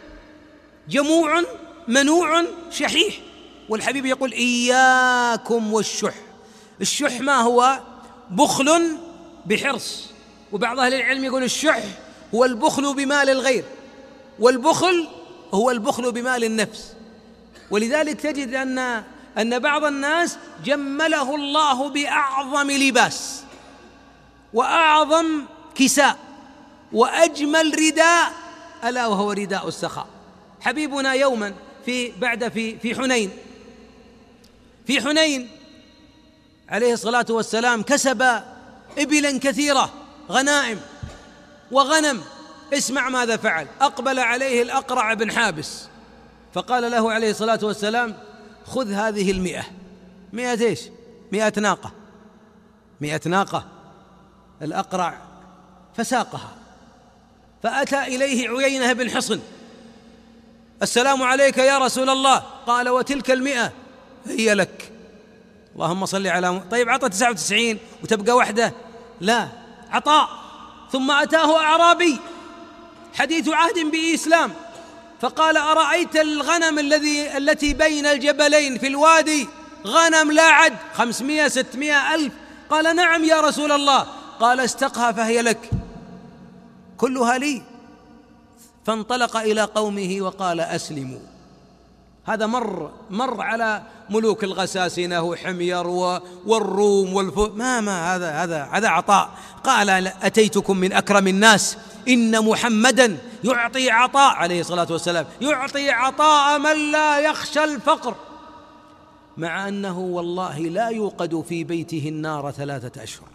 جموع منوع شحيح. والحبيب يقول إياكم والشح. الشح ما هو؟ بخل بحرص. وبعض أهل العلم يقول الشح هو البخل بمال الغير، والبخل هو البخل بمال النفس. ولذلك تجد أن أن بعض الناس جمله الله بأعظم لباس وأعظم كساء وأجمل رداء، ألا وهو رداء السخاء. حبيبنا يوما في بعد في في حنين في حنين عليه الصلاة والسلام كسب إبلا كثيرة، غنائم وغنم. اسمع ماذا فعل. أقبل عليه الأقرع بن حابس فقال له عليه الصلاة والسلام خذ هذه المئة. مئة إيش؟ مئة ناقة، مئة ناقة. الأقرع فساقها، فأتى إليه عيينة بن حصن، السلام عليك يا رسول الله. قال وتلك المئة هي لك. اللهم صل على م... طيب عطى تسعة وتسعين وتبقى وحده؟ لا، عطاء. ثم أتاه أعرابي حديث عهد بإسلام فقال أرأيت الغنم الذي التي بين الجبلين في الوادي؟ غنم لا عد، خمسمائة ستمائة ألف. قال نعم يا رسول الله. قال استقها فهي لك، كلها لي. فانطلق إلى قومه وقال أسلموا. هذا مر مر على ملوك الغساسنة وحمير والروم والفو ما ما هذا هذا هذا عطاء. قال أتيتكم من أكرم الناس، إن محمدا يعطي عطاء عليه الصلاة والسلام، يعطي عطاء من لا يخشى الفقر، مع أنه والله لا يوقد في بيته النار ثلاثة أشهر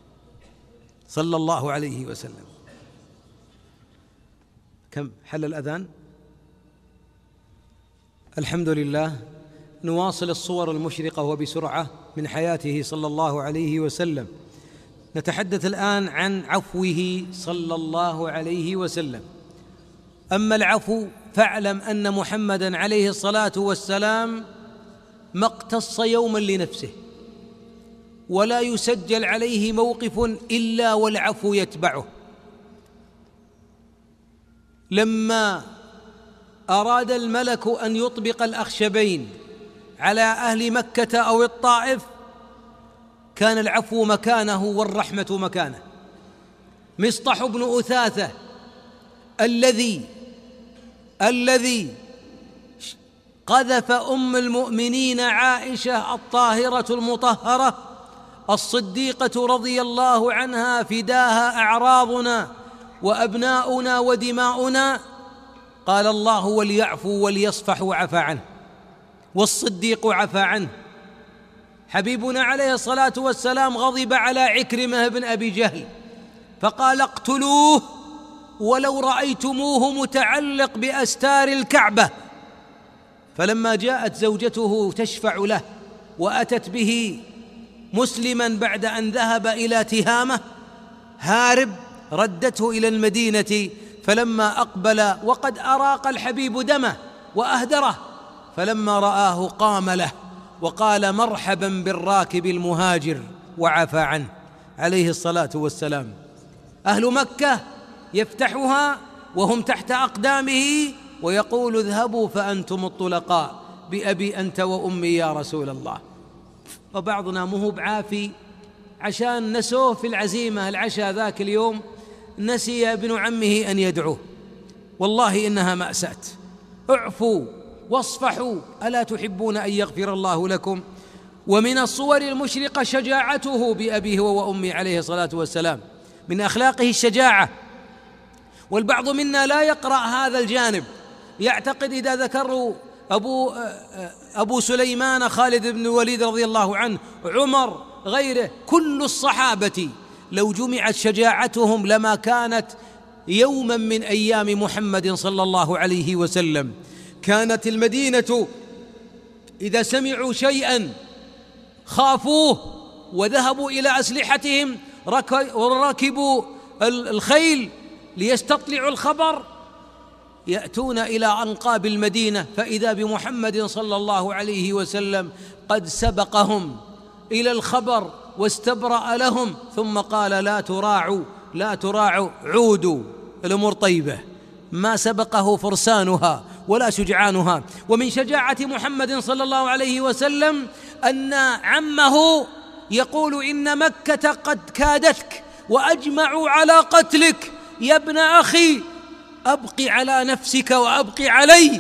صلى الله عليه وسلم. كم حل الأذان؟ الحمد لله. نواصل الصور المشرقة وبسرعة من حياته صلى الله عليه وسلم. نتحدث الآن عن عفوه صلى الله عليه وسلم. أما العفو فاعلم أن محمدًا عليه الصلاة والسلام ما اقتص يوما لنفسه، ولا يسجل عليه موقف إلا والعفو يتبعه. لما أراد الملك أن يطبق الأخشبين على أهل مكة أو الطائف كان العفو مكانه والرحمة مكانه. مصطح بن أثاثة الذي الذي قذف أم المؤمنين عائشة الطاهرة المطهرة الصديقة رضي الله عنها فداها أعراضنا وأبناؤنا ودماؤنا، قال الله وليعفوا وليصفحوا عفا عنه، والصديق عفا عنه. حبيبنا عليه الصلاة والسلام غضب على عكرمة بن أبي جهل فقال اقتلوه ولو رأيتموه متعلق بأستار الكعبة. فلما جاءت زوجته تشفع له وأتت به مسلما بعد أن ذهب إلى تهامة هارب، ردته إلى المدينة، فلما أقبل وقد أراق الحبيب دمه وأهدره، فلما رآه قام له وقال مرحبا بالراكب المهاجر وعفى عنه عليه الصلاة والسلام. أهل مكة يفتحها وهم تحت أقدامه ويقول اذهبوا فأنتم الطلقاء بأبي أنت وأمي يا رسول الله. وبعضنا مو بعافي عشان نسوه في العزيمة العشاء ذاك اليوم نسي ابن عمه أن يدعوه. والله إنها مأساة. اعفوا واصفحوا، ألا تحبون أن يغفر الله لكم؟ ومن الصور المشرقة شجاعته بأبيه وأمي عليه الصلاة والسلام، من أخلاقه الشجاعة. والبعض منا لا يقرأ هذا الجانب، يعتقد إذا ذكروا أبو, أبو سليمان خالد بن الوليد رضي الله عنه، عمر، غيره، كل الصحابة لو جمعت شجاعتهم لما كانت يوما من أيام محمد صلى الله عليه وسلم. كانت المدينة إذا سمعوا شيئا خافوه وذهبوا إلى أسلحتهم، وركبوا الخيل ليستطلعوا الخبر، يأتون إلى أنقاب المدينة فإذا بمحمد صلى الله عليه وسلم قد سبقهم إلى الخبر واستبرأ لهم، ثم قال لا تراعوا لا تراعوا عودوا، الأمور طيبة، ما سبقه فرسانها ولا شجعانها. ومن شجاعة محمد صلى الله عليه وسلم أن عمه يقول إن مكة قد كادتك وأجمعوا على قتلك يا ابن أخي، أبقي على نفسك وأبقي علي.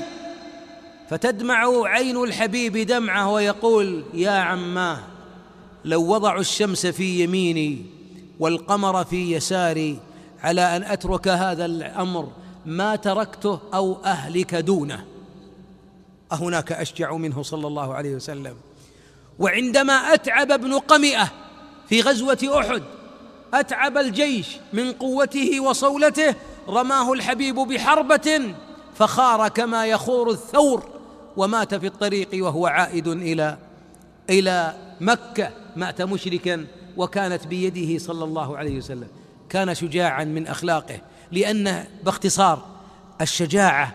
فتدمع عين الحبيب دمعه ويقول يا عماه لو وضعوا الشمس في يميني والقمر في يساري على أن أترك هذا الأمر ما تركته أو أهلك دونه. أهناك أشجع منه صلى الله عليه وسلم؟ وعندما أتعب ابن قمئة في غزوة أحد، أتعب الجيش من قوته وصولته، رماه الحبيب بحربة فخار كما يخور الثور ومات في الطريق وهو عائد إلى إلى مكة، مات مشركا وكانت بيده صلى الله عليه وسلم. كان شجاعا من أخلاقه، لأن باختصار الشجاعة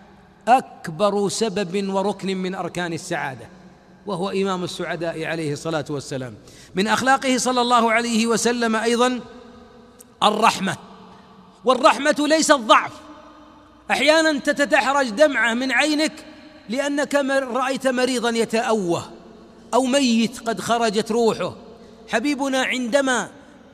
أكبر سبب وركن من أركان السعادة، وهو إمام السعداء عليه الصلاة والسلام. من أخلاقه صلى الله عليه وسلم أيضا الرحمة، والرحمة ليست ضعف. أحيانا تتدحرج دمعة من عينك لأنك رأيت مريضا يتأوه أو ميت قد خرجت روحه. حبيبنا عندما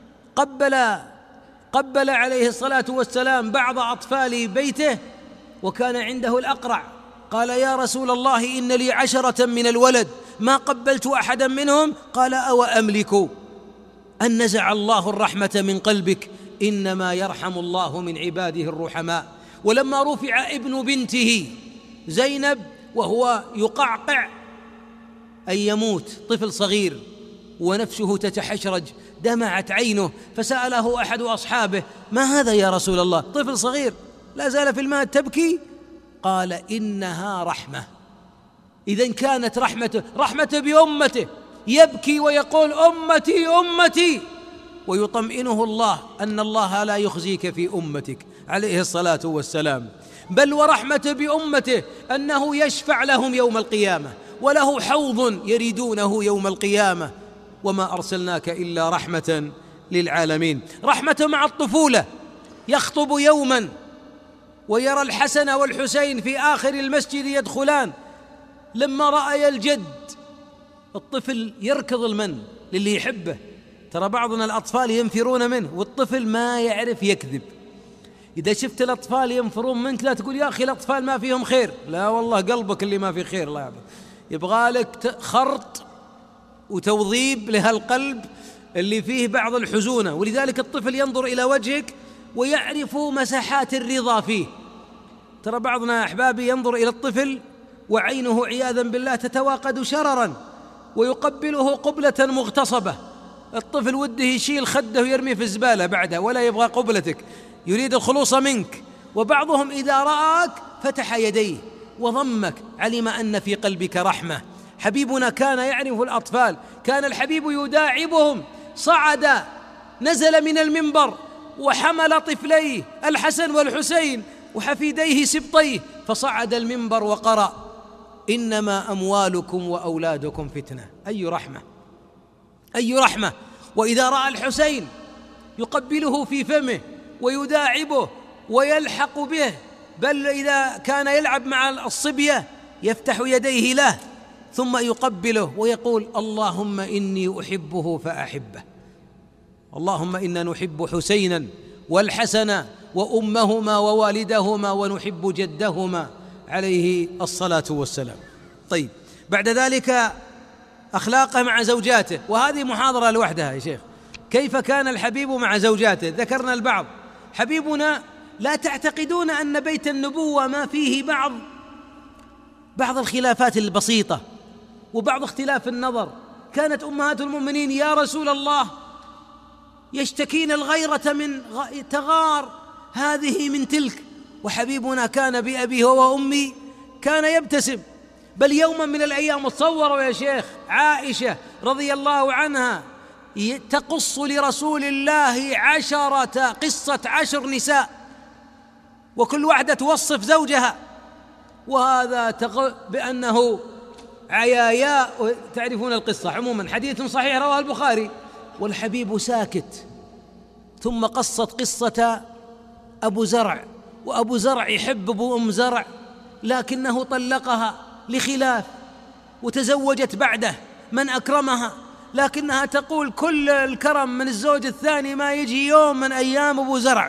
قبل قبل عليه الصلاة والسلام بعض أطفال بيته وكان عنده الأقرع، قال يا رسول الله إن لي عشرة من الولد ما قبلت أحدا منهم، قال أو أملك أن نزع الله الرحمة من قلبك، إنما يرحم الله من عباده الرحماء. ولما رفع ابن بنته زينب وهو يقعقع أن يموت، طفل صغير ونفسه تتحشرج، دمعت عينه، فسأله أحد أصحابه ما هذا يا رسول الله؟ طفل صغير لا زال في الماء تبكي؟ قال إنها رحمة. إذن كانت رحمته رحمة بأمته، يبكي ويقول أمتي أمتي، ويطمئنه الله أن الله لا يخزيك في أمتك عليه الصلاة والسلام. بل ورحمة بأمته أنه يشفع لهم يوم القيامة، وله حوض يريدونه يوم القيامة، وما أرسلناك إلا رحمة للعالمين. رحمة مع الطفولة، يخطب يوما ويرى الحسن والحسين في آخر المسجد يدخلان، لما رأي الجد الطفل يركض المن للي يحبه. ترى بعضنا الأطفال ينفرون منه والطفل ما يعرف يكذب. إذا شفت الأطفال ينفرون منك لا تقول يا أخي الأطفال ما فيهم خير، لا والله قلبك اللي ما فيه خير. الله يعبد، يبغى لك خرط وتوظيب لهالقلب اللي فيه بعض الحزونة. ولذلك الطفل ينظر إلى وجهك ويعرف مساحات الرضا فيه. ترى بعضنا أحبابي ينظر إلى الطفل وعينه عياذا بالله تتواقد شررا ويقبله قبلة مغتصبة. الطفل وده يشيل خده ويرميه في الزبالة بعدها، ولا يبغى قبلتك، يريد الخلوص منك. وبعضهم إذا رآك فتح يديه وضمك، علم أن في قلبك رحمة. حبيبنا كان يعرف الأطفال، كان الحبيب يداعبهم، صعد نزل من المنبر وحمل طفليه الحسن والحسين وحفيديه سبطيه، فصعد المنبر وقرأ: إنما أموالكم وأولادكم فتنة. أي رحمة، أي رحمة! وإذا رأى الحسين يقبله في فمه ويداعبه ويلحق به، بل إذا كان يلعب مع الصبية يفتح يديه له ثم يقبله ويقول: اللهم إني أحبه فأحبه، اللهم إنا نحب حسينا والحسن وأمهما ووالدهما ونحب جدهما عليه الصلاة والسلام. طيب، بعد ذلك أخلاقه مع زوجاته، وهذه محاضرة لوحدها يا شيخ. كيف كان الحبيب مع زوجاته؟ ذكرنا البعض. حبيبنا لا تعتقدون أن بيت النبوة ما فيه بعض بعض الخلافات البسيطة وبعض اختلاف النظر. كانت أمهات المؤمنين: يا رسول الله، يشتكين الغيرة من تغار هذه من تلك، وحبيبنا كان بأبي هو وأمي كان يبتسم. بل يوما من الأيام تصوروا يا شيخ عائشة رضي الله عنها تقص لرسول الله عشرة قصة عشر نساء، وكل واحدة توصف زوجها، وهذا بأنه عياياء. تعرفون القصة عموما، حديث صحيح رواه البخاري. والحبيب ساكت. ثم قصت قصة أبو زرع، وأبو زرع يحب أبو أم زرع لكنه طلقها لخلاف، وتزوجت بعده من أكرمها، لكنها تقول كل الكرم من الزوج الثاني ما يجي يوم من أيام أبو زرع.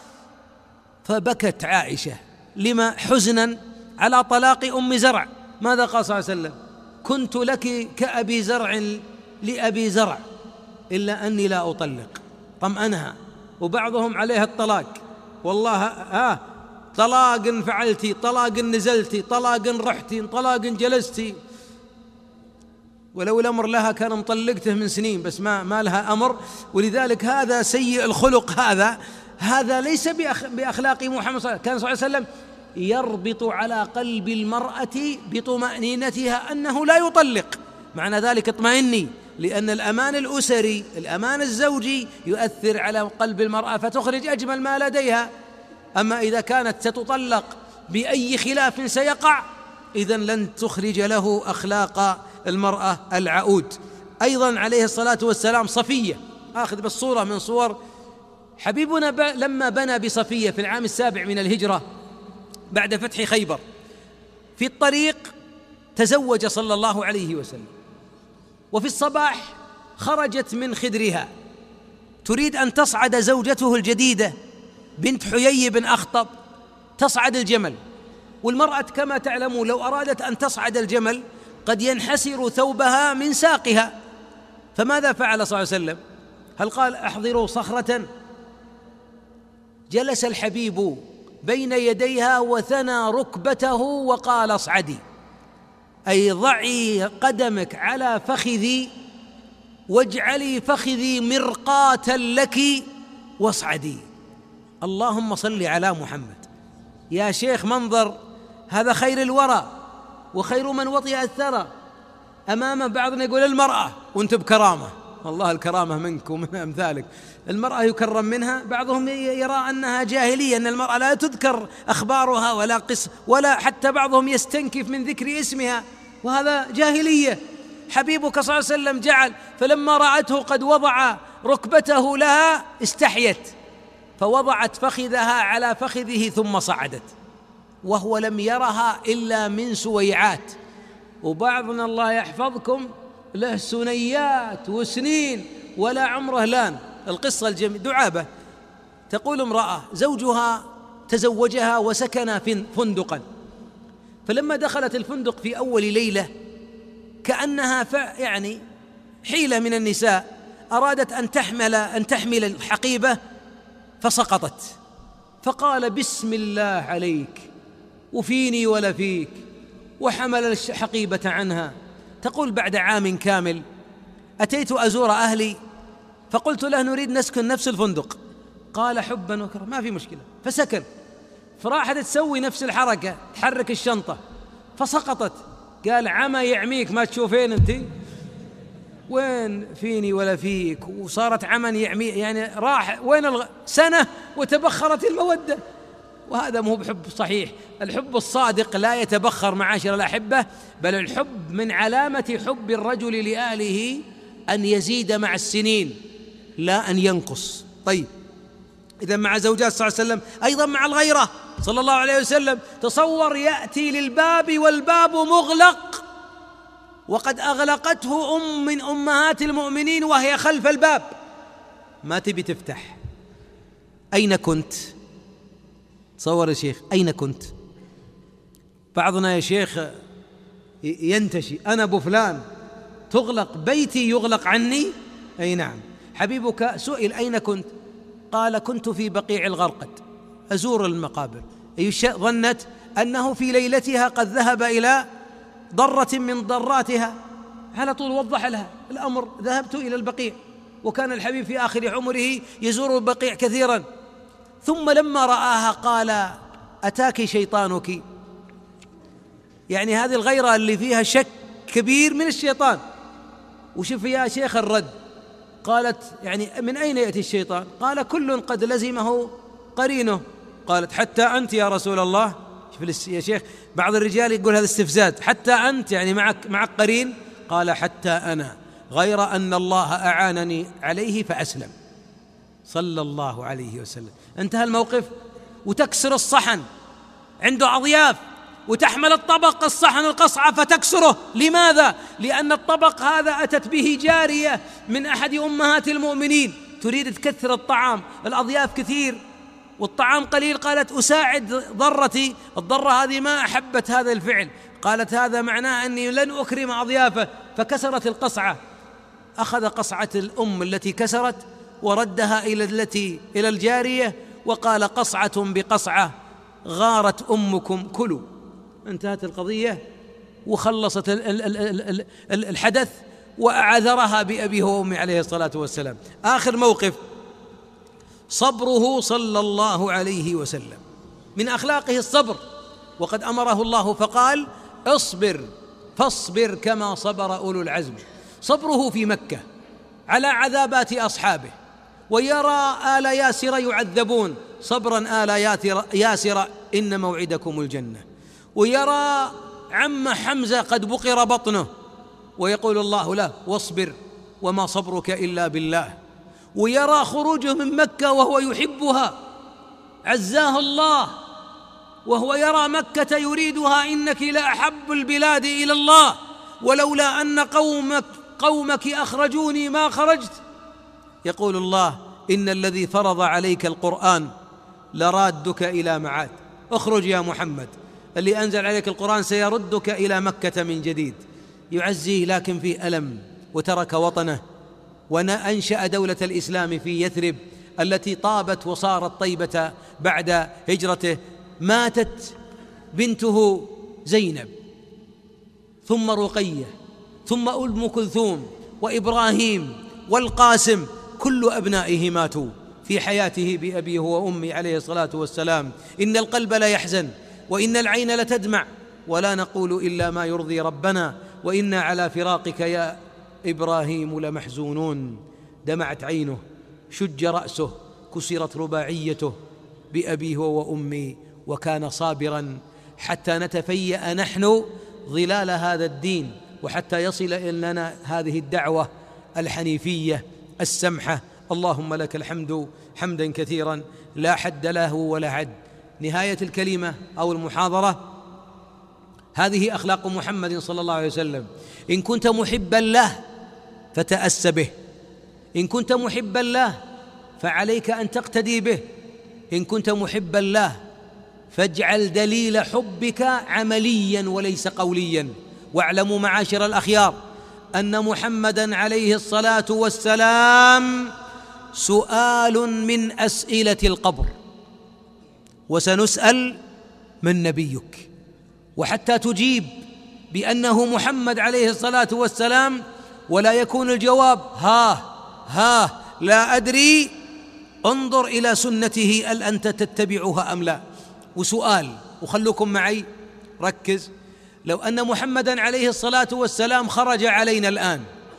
فبكت عائشة لما حزنا على طلاق أم زرع. ماذا قال صلى الله عليه وسلم؟ كنت لك كأبي زرع لأبي زرع إلا أني لا أطلق. طمأنها. وبعضهم عليها الطلاق، والله ها طلاق فعلتي، طلاق نزلتي، طلاق رحتي، طلاق جلستي، ولو الأمر لها كان مطلقته من سنين، بس ما ما لها أمر. ولذلك هذا سيء الخلق، هذا هذا ليس بأخلاق محمد صلى الله عليه وسلم. كان صلى الله عليه وسلم يربط على قلب المرأة بطمأنينتها أنه لا يطلق. معنى ذلك اطمئني، لأن الأمان الأسري، الأمان الزوجي يؤثر على قلب المرأة فتخرج أجمل ما لديها. أما إذا كانت ستطلق بأي خلاف سيقع، إذن لن تخرج له أخلاق المرأة العؤود. أيضا عليه الصلاة والسلام صفية، آخذ بالصورة من صور حبيبنا ب... لما بنى بصفية في العام السابع من الهجرة بعد فتح خيبر، في الطريق تزوج صلى الله عليه وسلم، وفي الصباح خرجت من خدرها تريد أن تصعد زوجته الجديدة بنت حيي بن أخطب، تصعد الجمل. والمرأة كما تعلمون لو أرادت أن تصعد الجمل قد ينحسر ثوبها من ساقها، فماذا فعل صلى الله عليه وسلم؟ هل قال احضروا صخرة؟ جلس الحبيب بين يديها وثنى ركبته وقال: اصعدي، أي ضعي قدمك على فخذي واجعلي فخذي مرقاة لك واصعدي. اللهم صل على محمد. يا شيخ منظر هذا خير الورى وخير من وطئ الثرى. أمام بعضنا يقول المرأة وانت بكرامة، والله الكرامة منك ومن أمثالك. المرأة يكرم منها، بعضهم يرى أنها جاهلية، أن المرأة لا تذكر أخبارها ولا قص ولا حتى بعضهم يستنكف من ذكر اسمها، وهذا جاهلية. حبيبك صلى الله عليه وسلم جعل، فلما رأته قد وضع ركبته لها استحيت فوضعت فخذها على فخذه ثم صعدت، وهو لم يرها إلا من سويعات. وبعضنا الله يحفظكم له سنيات وسنين ولا عمره لان. القصة الجميلة دعابة، تقول امرأة زوجها تزوجها وسكن في فندقا، فلما دخلت الفندق في أول ليلة كأنها يعني حيلة من النساء أرادت أن تحمل أن تحمل الحقيبة فسقطت، فقال: بسم الله عليك وفيني ولا فيك، وحمل الحقيبة عنها. تقول بعد عام كامل أتيت أزور أهلي فقلت له: نريد نسكن نفس الفندق. قال: حبا وكرما، ما في مشكلة. فسكن، فراحت تسوي نفس الحركة، تحرك الشنطة فسقطت. قال عمى يعميك ما تشوفين أنت، وين فيني ولا فيك، وصارت عمى يعمي، يعني راح وين الغ... سنة وتبخرت المودة. وهذا مو بحب صحيح. الحب الصادق لا يتبخر معاشر الأحبة، بل الحب من علامة حب الرجل لأهله أن يزيد مع السنين لا أن ينقص. طيب إذا مع زوجات صلى الله عليه وسلم أيضا مع الغيرة صلى الله عليه وسلم. تصور يأتي للباب والباب مغلق وقد أغلقته أم من أمهات المؤمنين وهي خلف الباب، ما تبي تفتح. أين كنت؟ تصور يا شيخ، أين كنت؟ بعضنا يا شيخ ينتشي، أنا أبو فلان، تغلق بيتي يغلق عني. أي نعم. حبيبك سئل أين كنت؟ قال كنت في بقيع الغرقد أزور المقابر. أي ظنت أنه في ليلتها قد ذهب إلى ضرة من ضراتها، على طول وضح لها الأمر، ذهبت إلى البقيع. وكان الحبيب في آخر عمره يزور البقيع كثيرا. ثم لما رآها قال أتاك شيطانك، يعني هذه الغيرة اللي فيها شك كبير من الشيطان. وشوف يا شيخ الرد، قالت يعني من أين يأتي الشيطان؟ قال كل قد لزمه قرينه. قالت حتى أنت يا رسول الله؟ شوف يا شيخ، بعض الرجال يقول هذا استفزاز، حتى أنت يعني معك معك قرين؟ قال حتى أنا، غير أن الله أعانني عليه فأسلم صلى الله عليه وسلم. انتهى الموقف. وتكسر الصحن، عنده أضياف، وتحمل الطبق الصحن القصعة فتكسره. لماذا؟ لأن الطبق هذا أتت به جارية من أحد أمهات المؤمنين تريد تكثر الطعام، الأضياف كثير والطعام قليل. قالت أساعد ضرتي، الضرة هذه ما أحبت هذا الفعل، قالت هذا معناه أني لن أكرم أضيافه، فكسرت القصعة. أخذ قصعة الأم التي كسرت وردها إلى التي إلى الجارية وقال قصعة بقصعة غارت أمكم كلوا. انتهت القضية وخلصت الحدث وأعذرها بأبيه وأمه عليه الصلاة والسلام. آخر موقف صبره صلى الله عليه وسلم. من أخلاقه الصبر، وقد أمره الله فقال اصبر فاصبر كما صبر أولو العزم. صبره في مكة على عذابات أصحابه، ويرى آل ياسر يعذبون، صبرا آل ياسر إن موعدكم الجنة. ويرى عم حمزة قد بقر بطنه ويقول الله له واصبر وما صبرك إلا بالله. ويرى خروجه من مكة وهو يحبها عزاه الله، وهو يرى مكة يريدها إنك لأحب البلاد إلى الله، ولولا أن قومك قومك أخرجوني ما خرجت. يقول الله إن الذي فرض عليك القرآن لرادك إلى معاد. اخرج يا محمد، اللي أنزل عليك القرآن سيردك إلى مكة من جديد. يعزيه لكن في ألم، وترك وطنه وأنشأ دولة الإسلام في يثرب التي طابت وصارت طيبة بعد هجرته. ماتت بنته زينب، ثم رقية، ثم أم كلثوم وإبراهيم والقاسم، كل أبنائه ماتوا في حياته بأبيه وأمه عليه الصلاة والسلام. إن القلب لا يحزن وإن العين لتدمع ولا نقول إلا ما يرضي ربنا، وإنا على فراقك يا إبراهيم لمحزونون. دمعت عينه، شج رأسه، كسرت رباعيته بأبيه وأمه، وكان صابرا حتى نتفيأ نحن ظلال هذا الدين، وحتى يصل إلينا هذه الدعوة الحنيفية السمحة. اللهم لك الحمد حمدا كثيرا لا حد له ولا عد. نهاية الكلمة أو المحاضرة، هذه أخلاق محمد صلى الله عليه وسلم. إن كنت محبا له فتأس به، إن كنت محبا له فعليك أن تقتدي به، إن كنت محبا له فاجعل دليل حبك عمليا وليس قوليا. واعلموا معاشر الأخيار أن محمدا عليه الصلاة والسلام سؤال من أسئلة القبر، وسنسأل من نبيك، وحتى تجيب بأنه محمد عليه الصلاة والسلام ولا يكون الجواب ها ها لا أدري، انظر إلى سنته هل أنت تتبعها أم لا. وسؤال، وخلوكم معي ركز، لو أن محمدًا عليه الصلاة والسلام خرج علينا الآن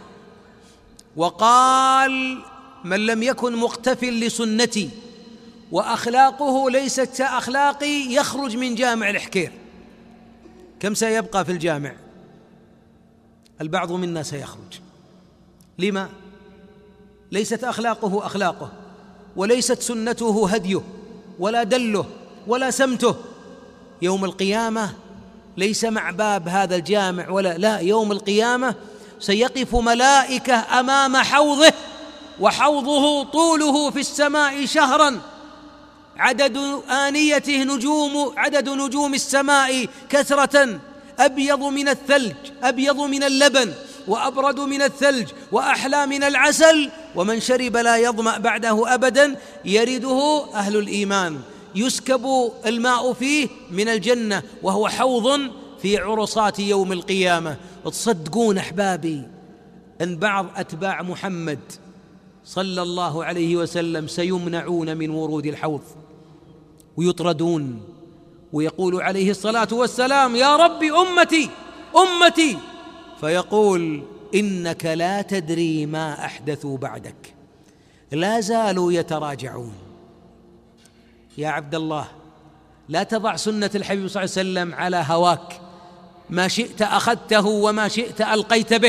وقال: من لم يكن مقتفٍ لسنتي وأخلاقه ليست كأخلاقي يخرج من جامع الحكير، كم سيبقى في الجامع؟ البعض منا سيخرج. لما؟ ليست أخلاقه أخلاقه، وليست سنته هديه، ولا دله، ولا سمته. يوم القيامة ليس مع باب هذا الجامع ولا لا، يوم القيامة سيقف ملائكة أمام حوضه، وحوضه طوله في السماء شهرا، عدد آنيته نجوم عدد نجوم السماء كثرة، أبيض من الثلج، أبيض من اللبن، وأبرد من الثلج، وأحلى من العسل، ومن شرب لا يظمأ بعده أبدا. يرده أهل الإيمان، يسكب الماء فيه من الجنة، وهو حوض في عرصات يوم القيامة. تصدقون أحبابي أن بعض أتباع محمد صلى الله عليه وسلم سيمنعون من ورود الحوض ويطردون، ويقول عليه الصلاة والسلام: يا رب أمتي أمتي، فيقول: إنك لا تدري ما أحدثوا بعدك. لا زالوا يتراجعون. يا عبد الله، لا تضع سنة الحبيب صلى الله عليه وسلم على هواك، ما شئت أخذته وما شئت ألقيت به.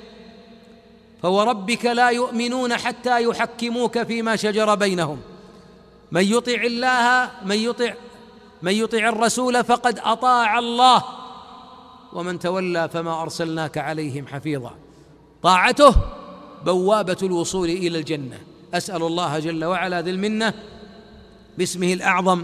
فوربك لا يؤمنون حتى يحكموك فيما شجر بينهم. من يطع الله من يطع من يطع الرسول فقد أطاع الله، ومن تولى فما أرسلناك عليهم حفيظا. طاعته بوابة الوصول إلى الجنة. أسأل الله جل وعلا ذي المنة باسمه الأعظم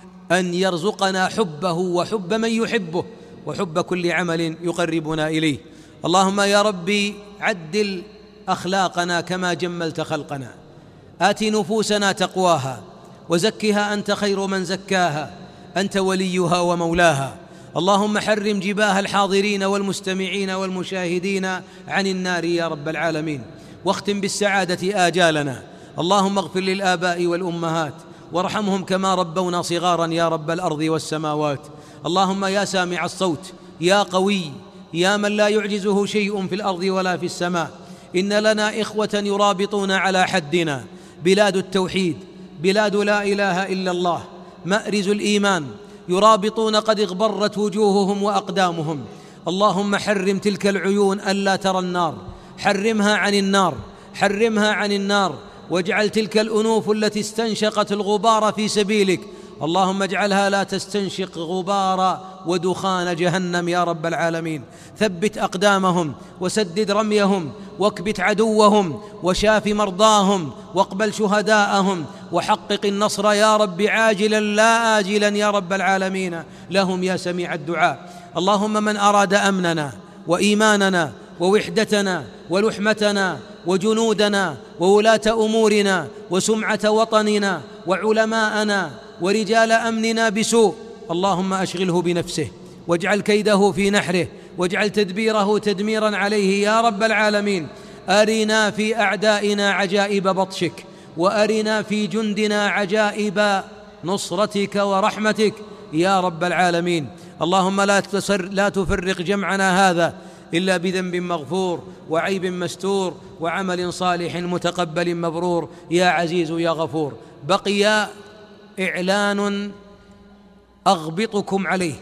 أن يرزقنا حبه وحب من يحبه وحب كل عمل يقربنا إليه. اللهم يا ربي عدل أخلاقنا كما جملت خلقنا، آت نفوسنا تقواها وزكها أنت خير من زكاها، أنت وليها ومولاها. اللهم حرم جباه الحاضرين والمستمعين والمشاهدين عن النار يا رب العالمين، واختم بالسعادة آجالنا. اللهم اغفر للآباء والأمهات وارحمهم كما ربونا صغارا يا رب الأرض والسماوات. اللهم يا سامع الصوت، يا قوي، يا من لا يعجزه شيء في الأرض ولا في السماء، إن لنا إخوة يرابطون على حدنا، بلاد التوحيد، بلاد لا إله إلا الله، مأرز الإيمان، يرابطون قد اغبرت وجوههم وأقدامهم. اللهم حرم تلك العيون ألا ترى النار، حرمها عن النار، حرمها عن النار، واجعل تلك الأنوف التي استنشقت الغبار في سبيلك، اللهم اجعلها لا تستنشق غبار ودخان جهنم يا رب العالمين. ثبت أقدامهم وسدد رميهم، واكبت عدوهم، وشاف مرضاهم، واقبل شهداءهم، وحقق النصر يا رب عاجلا لا آجلا يا رب العالمين لهم يا سميع الدعاء. اللهم من أراد أمننا وإيماننا ووحدتنا ولحمتنا وجنودنا وولاة أمورنا وسمعة وطننا وعلماءنا ورجال أمننا بسوء، اللهم أشغله بنفسه، واجعل كيده في نحره، واجعل تدبيره تدميرا عليه يا رب العالمين. أرنا في أعدائنا عجائب بطشك، وأرنا في جندنا عجائب نصرتك ورحمتك يا رب العالمين. اللهم لا لا تفرق جمعنا هذا إلا بذنب مغفور وعيب مستور وعمل صالح متقبل مبرور يا عزيز يا غفور. بقي إعلان أغبطكم عليه،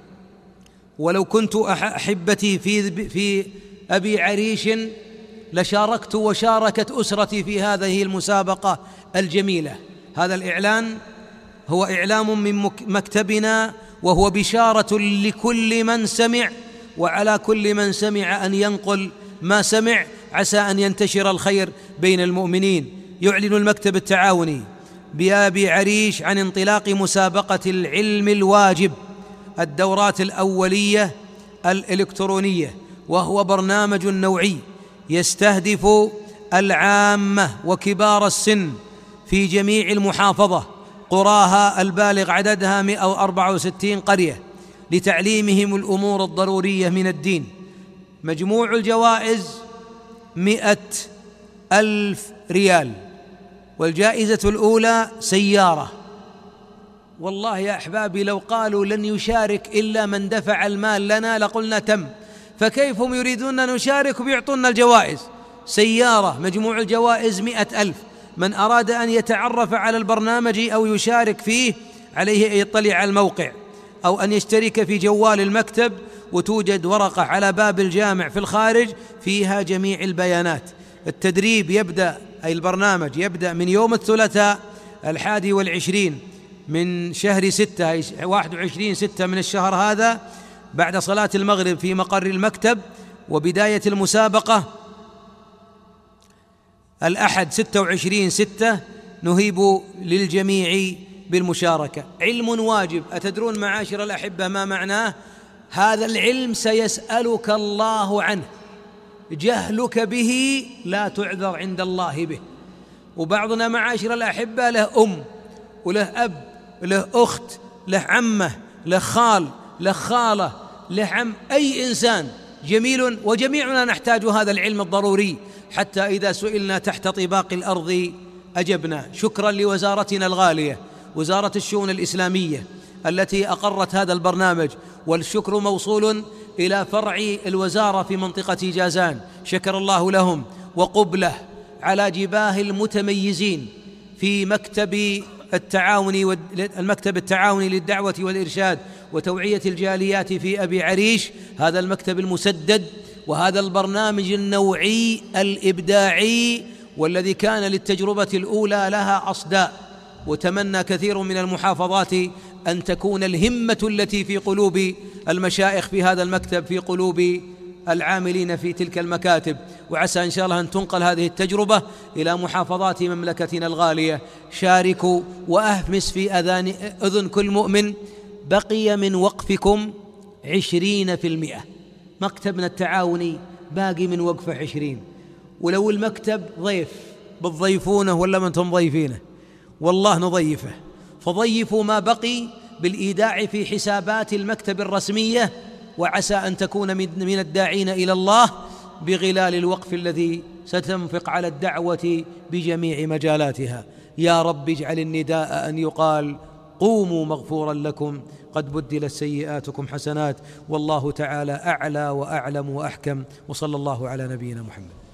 ولو كنت أحبتي في في أبي عريش لشاركت وشاركت أسرتي في هذه المسابقة الجميلة. هذا الإعلان هو إعلام من مكتبنا، وهو بشارة لكل من سمع، وعلى كل من سمع أن ينقل ما سمع، عسى أن ينتشر الخير بين المؤمنين. يعلن المكتب التعاوني بأبي عريش عن انطلاق مسابقة العلم الواجب، الدورات الأولية الإلكترونية، وهو برنامج نوعي يستهدف العامة وكبار السن في جميع المحافظة، قراها البالغ عددها مئة وأربعة وستين قرية، لتعليمهم الأمور الضرورية من الدين. مجموع الجوائز مئة ألف ريال، والجائزة الأولى سيارة، والله يا أحبابي لو قالوا لن يشارك إلا من دفع المال لنا لقلنا تم، فكيف هم يريدون أن نشارك وبيعطونا الجوائز؟ سيارة مجموع الجوائز مئة ألف. من أراد أن يتعرف على البرنامج أو يشارك فيه عليه أن يطلع على الموقع أو أن يشترك في جوال المكتب، وتوجد ورقة على باب الجامع في الخارج فيها جميع البيانات. التدريب يبدأ، أي البرنامج يبدأ من يوم الثلاثاء الحادي والعشرين من شهر ستة، أي واحد وعشرين ستة من الشهر هذا بعد صلاة المغرب في مقر المكتب، وبداية المسابقة الأحد ستة وعشرين ستة. نهيب للجميع بالمشاركة. علم واجب، أتدرون معاشر الأحبة ما معناه؟ هذا العلم سيسألك الله عنه، جهلك به لا تعذر عند الله به. وبعضنا معاشر الأحبة له أم وله أب، له أخت، له عمة، له خال، له خالة، له عم، أي إنسان جميل، وجميعنا نحتاج هذا العلم الضروري حتى إذا سئلنا تحت طباق الأرض أجبنا. شكرا لوزارتنا الغالية، وزارة الشؤون الإسلامية التي أقرت هذا البرنامج، والشكر موصول إلى فرع الوزارة في منطقة جازان، شكر الله لهم، وقبله على جباه المتميزين في مكتب التعاون المكتب التعاوني للدعوة والإرشاد وتوعية الجاليات في أبي عريش، هذا المكتب المسدد وهذا البرنامج النوعي الإبداعي والذي كان للتجربة الأولى لها أصداء. وتمنى كثير من المحافظات أن تكون الهمة التي في قلوب المشايخ في هذا المكتب في قلوب العاملين في تلك المكاتب، وعسى إن شاء الله أن تنقل هذه التجربة إلى محافظات مملكتنا الغالية. شاركوا وأهمس في أذان أذن كل مؤمن: بقي من وقفكم عشرين في المئة. مكتبنا التعاوني باقي من وقفه عشرين، ولو المكتب ضيف بتضيفونه ولا ما انتم ضيفينه؟ والله نضيفه. فضيفوا ما بقي بالإيداع في حسابات المكتب الرسمية، وعسى أن تكون من الداعين إلى الله بغلال الوقف الذي ستنفق على الدعوة بجميع مجالاتها. يا رب اجعل النداء أن يقال: قوموا مغفورا لكم قد بدلت سيئاتكم حسنات، والله تعالى أعلى وأعلم وأحكم، وصلى الله على نبينا محمد.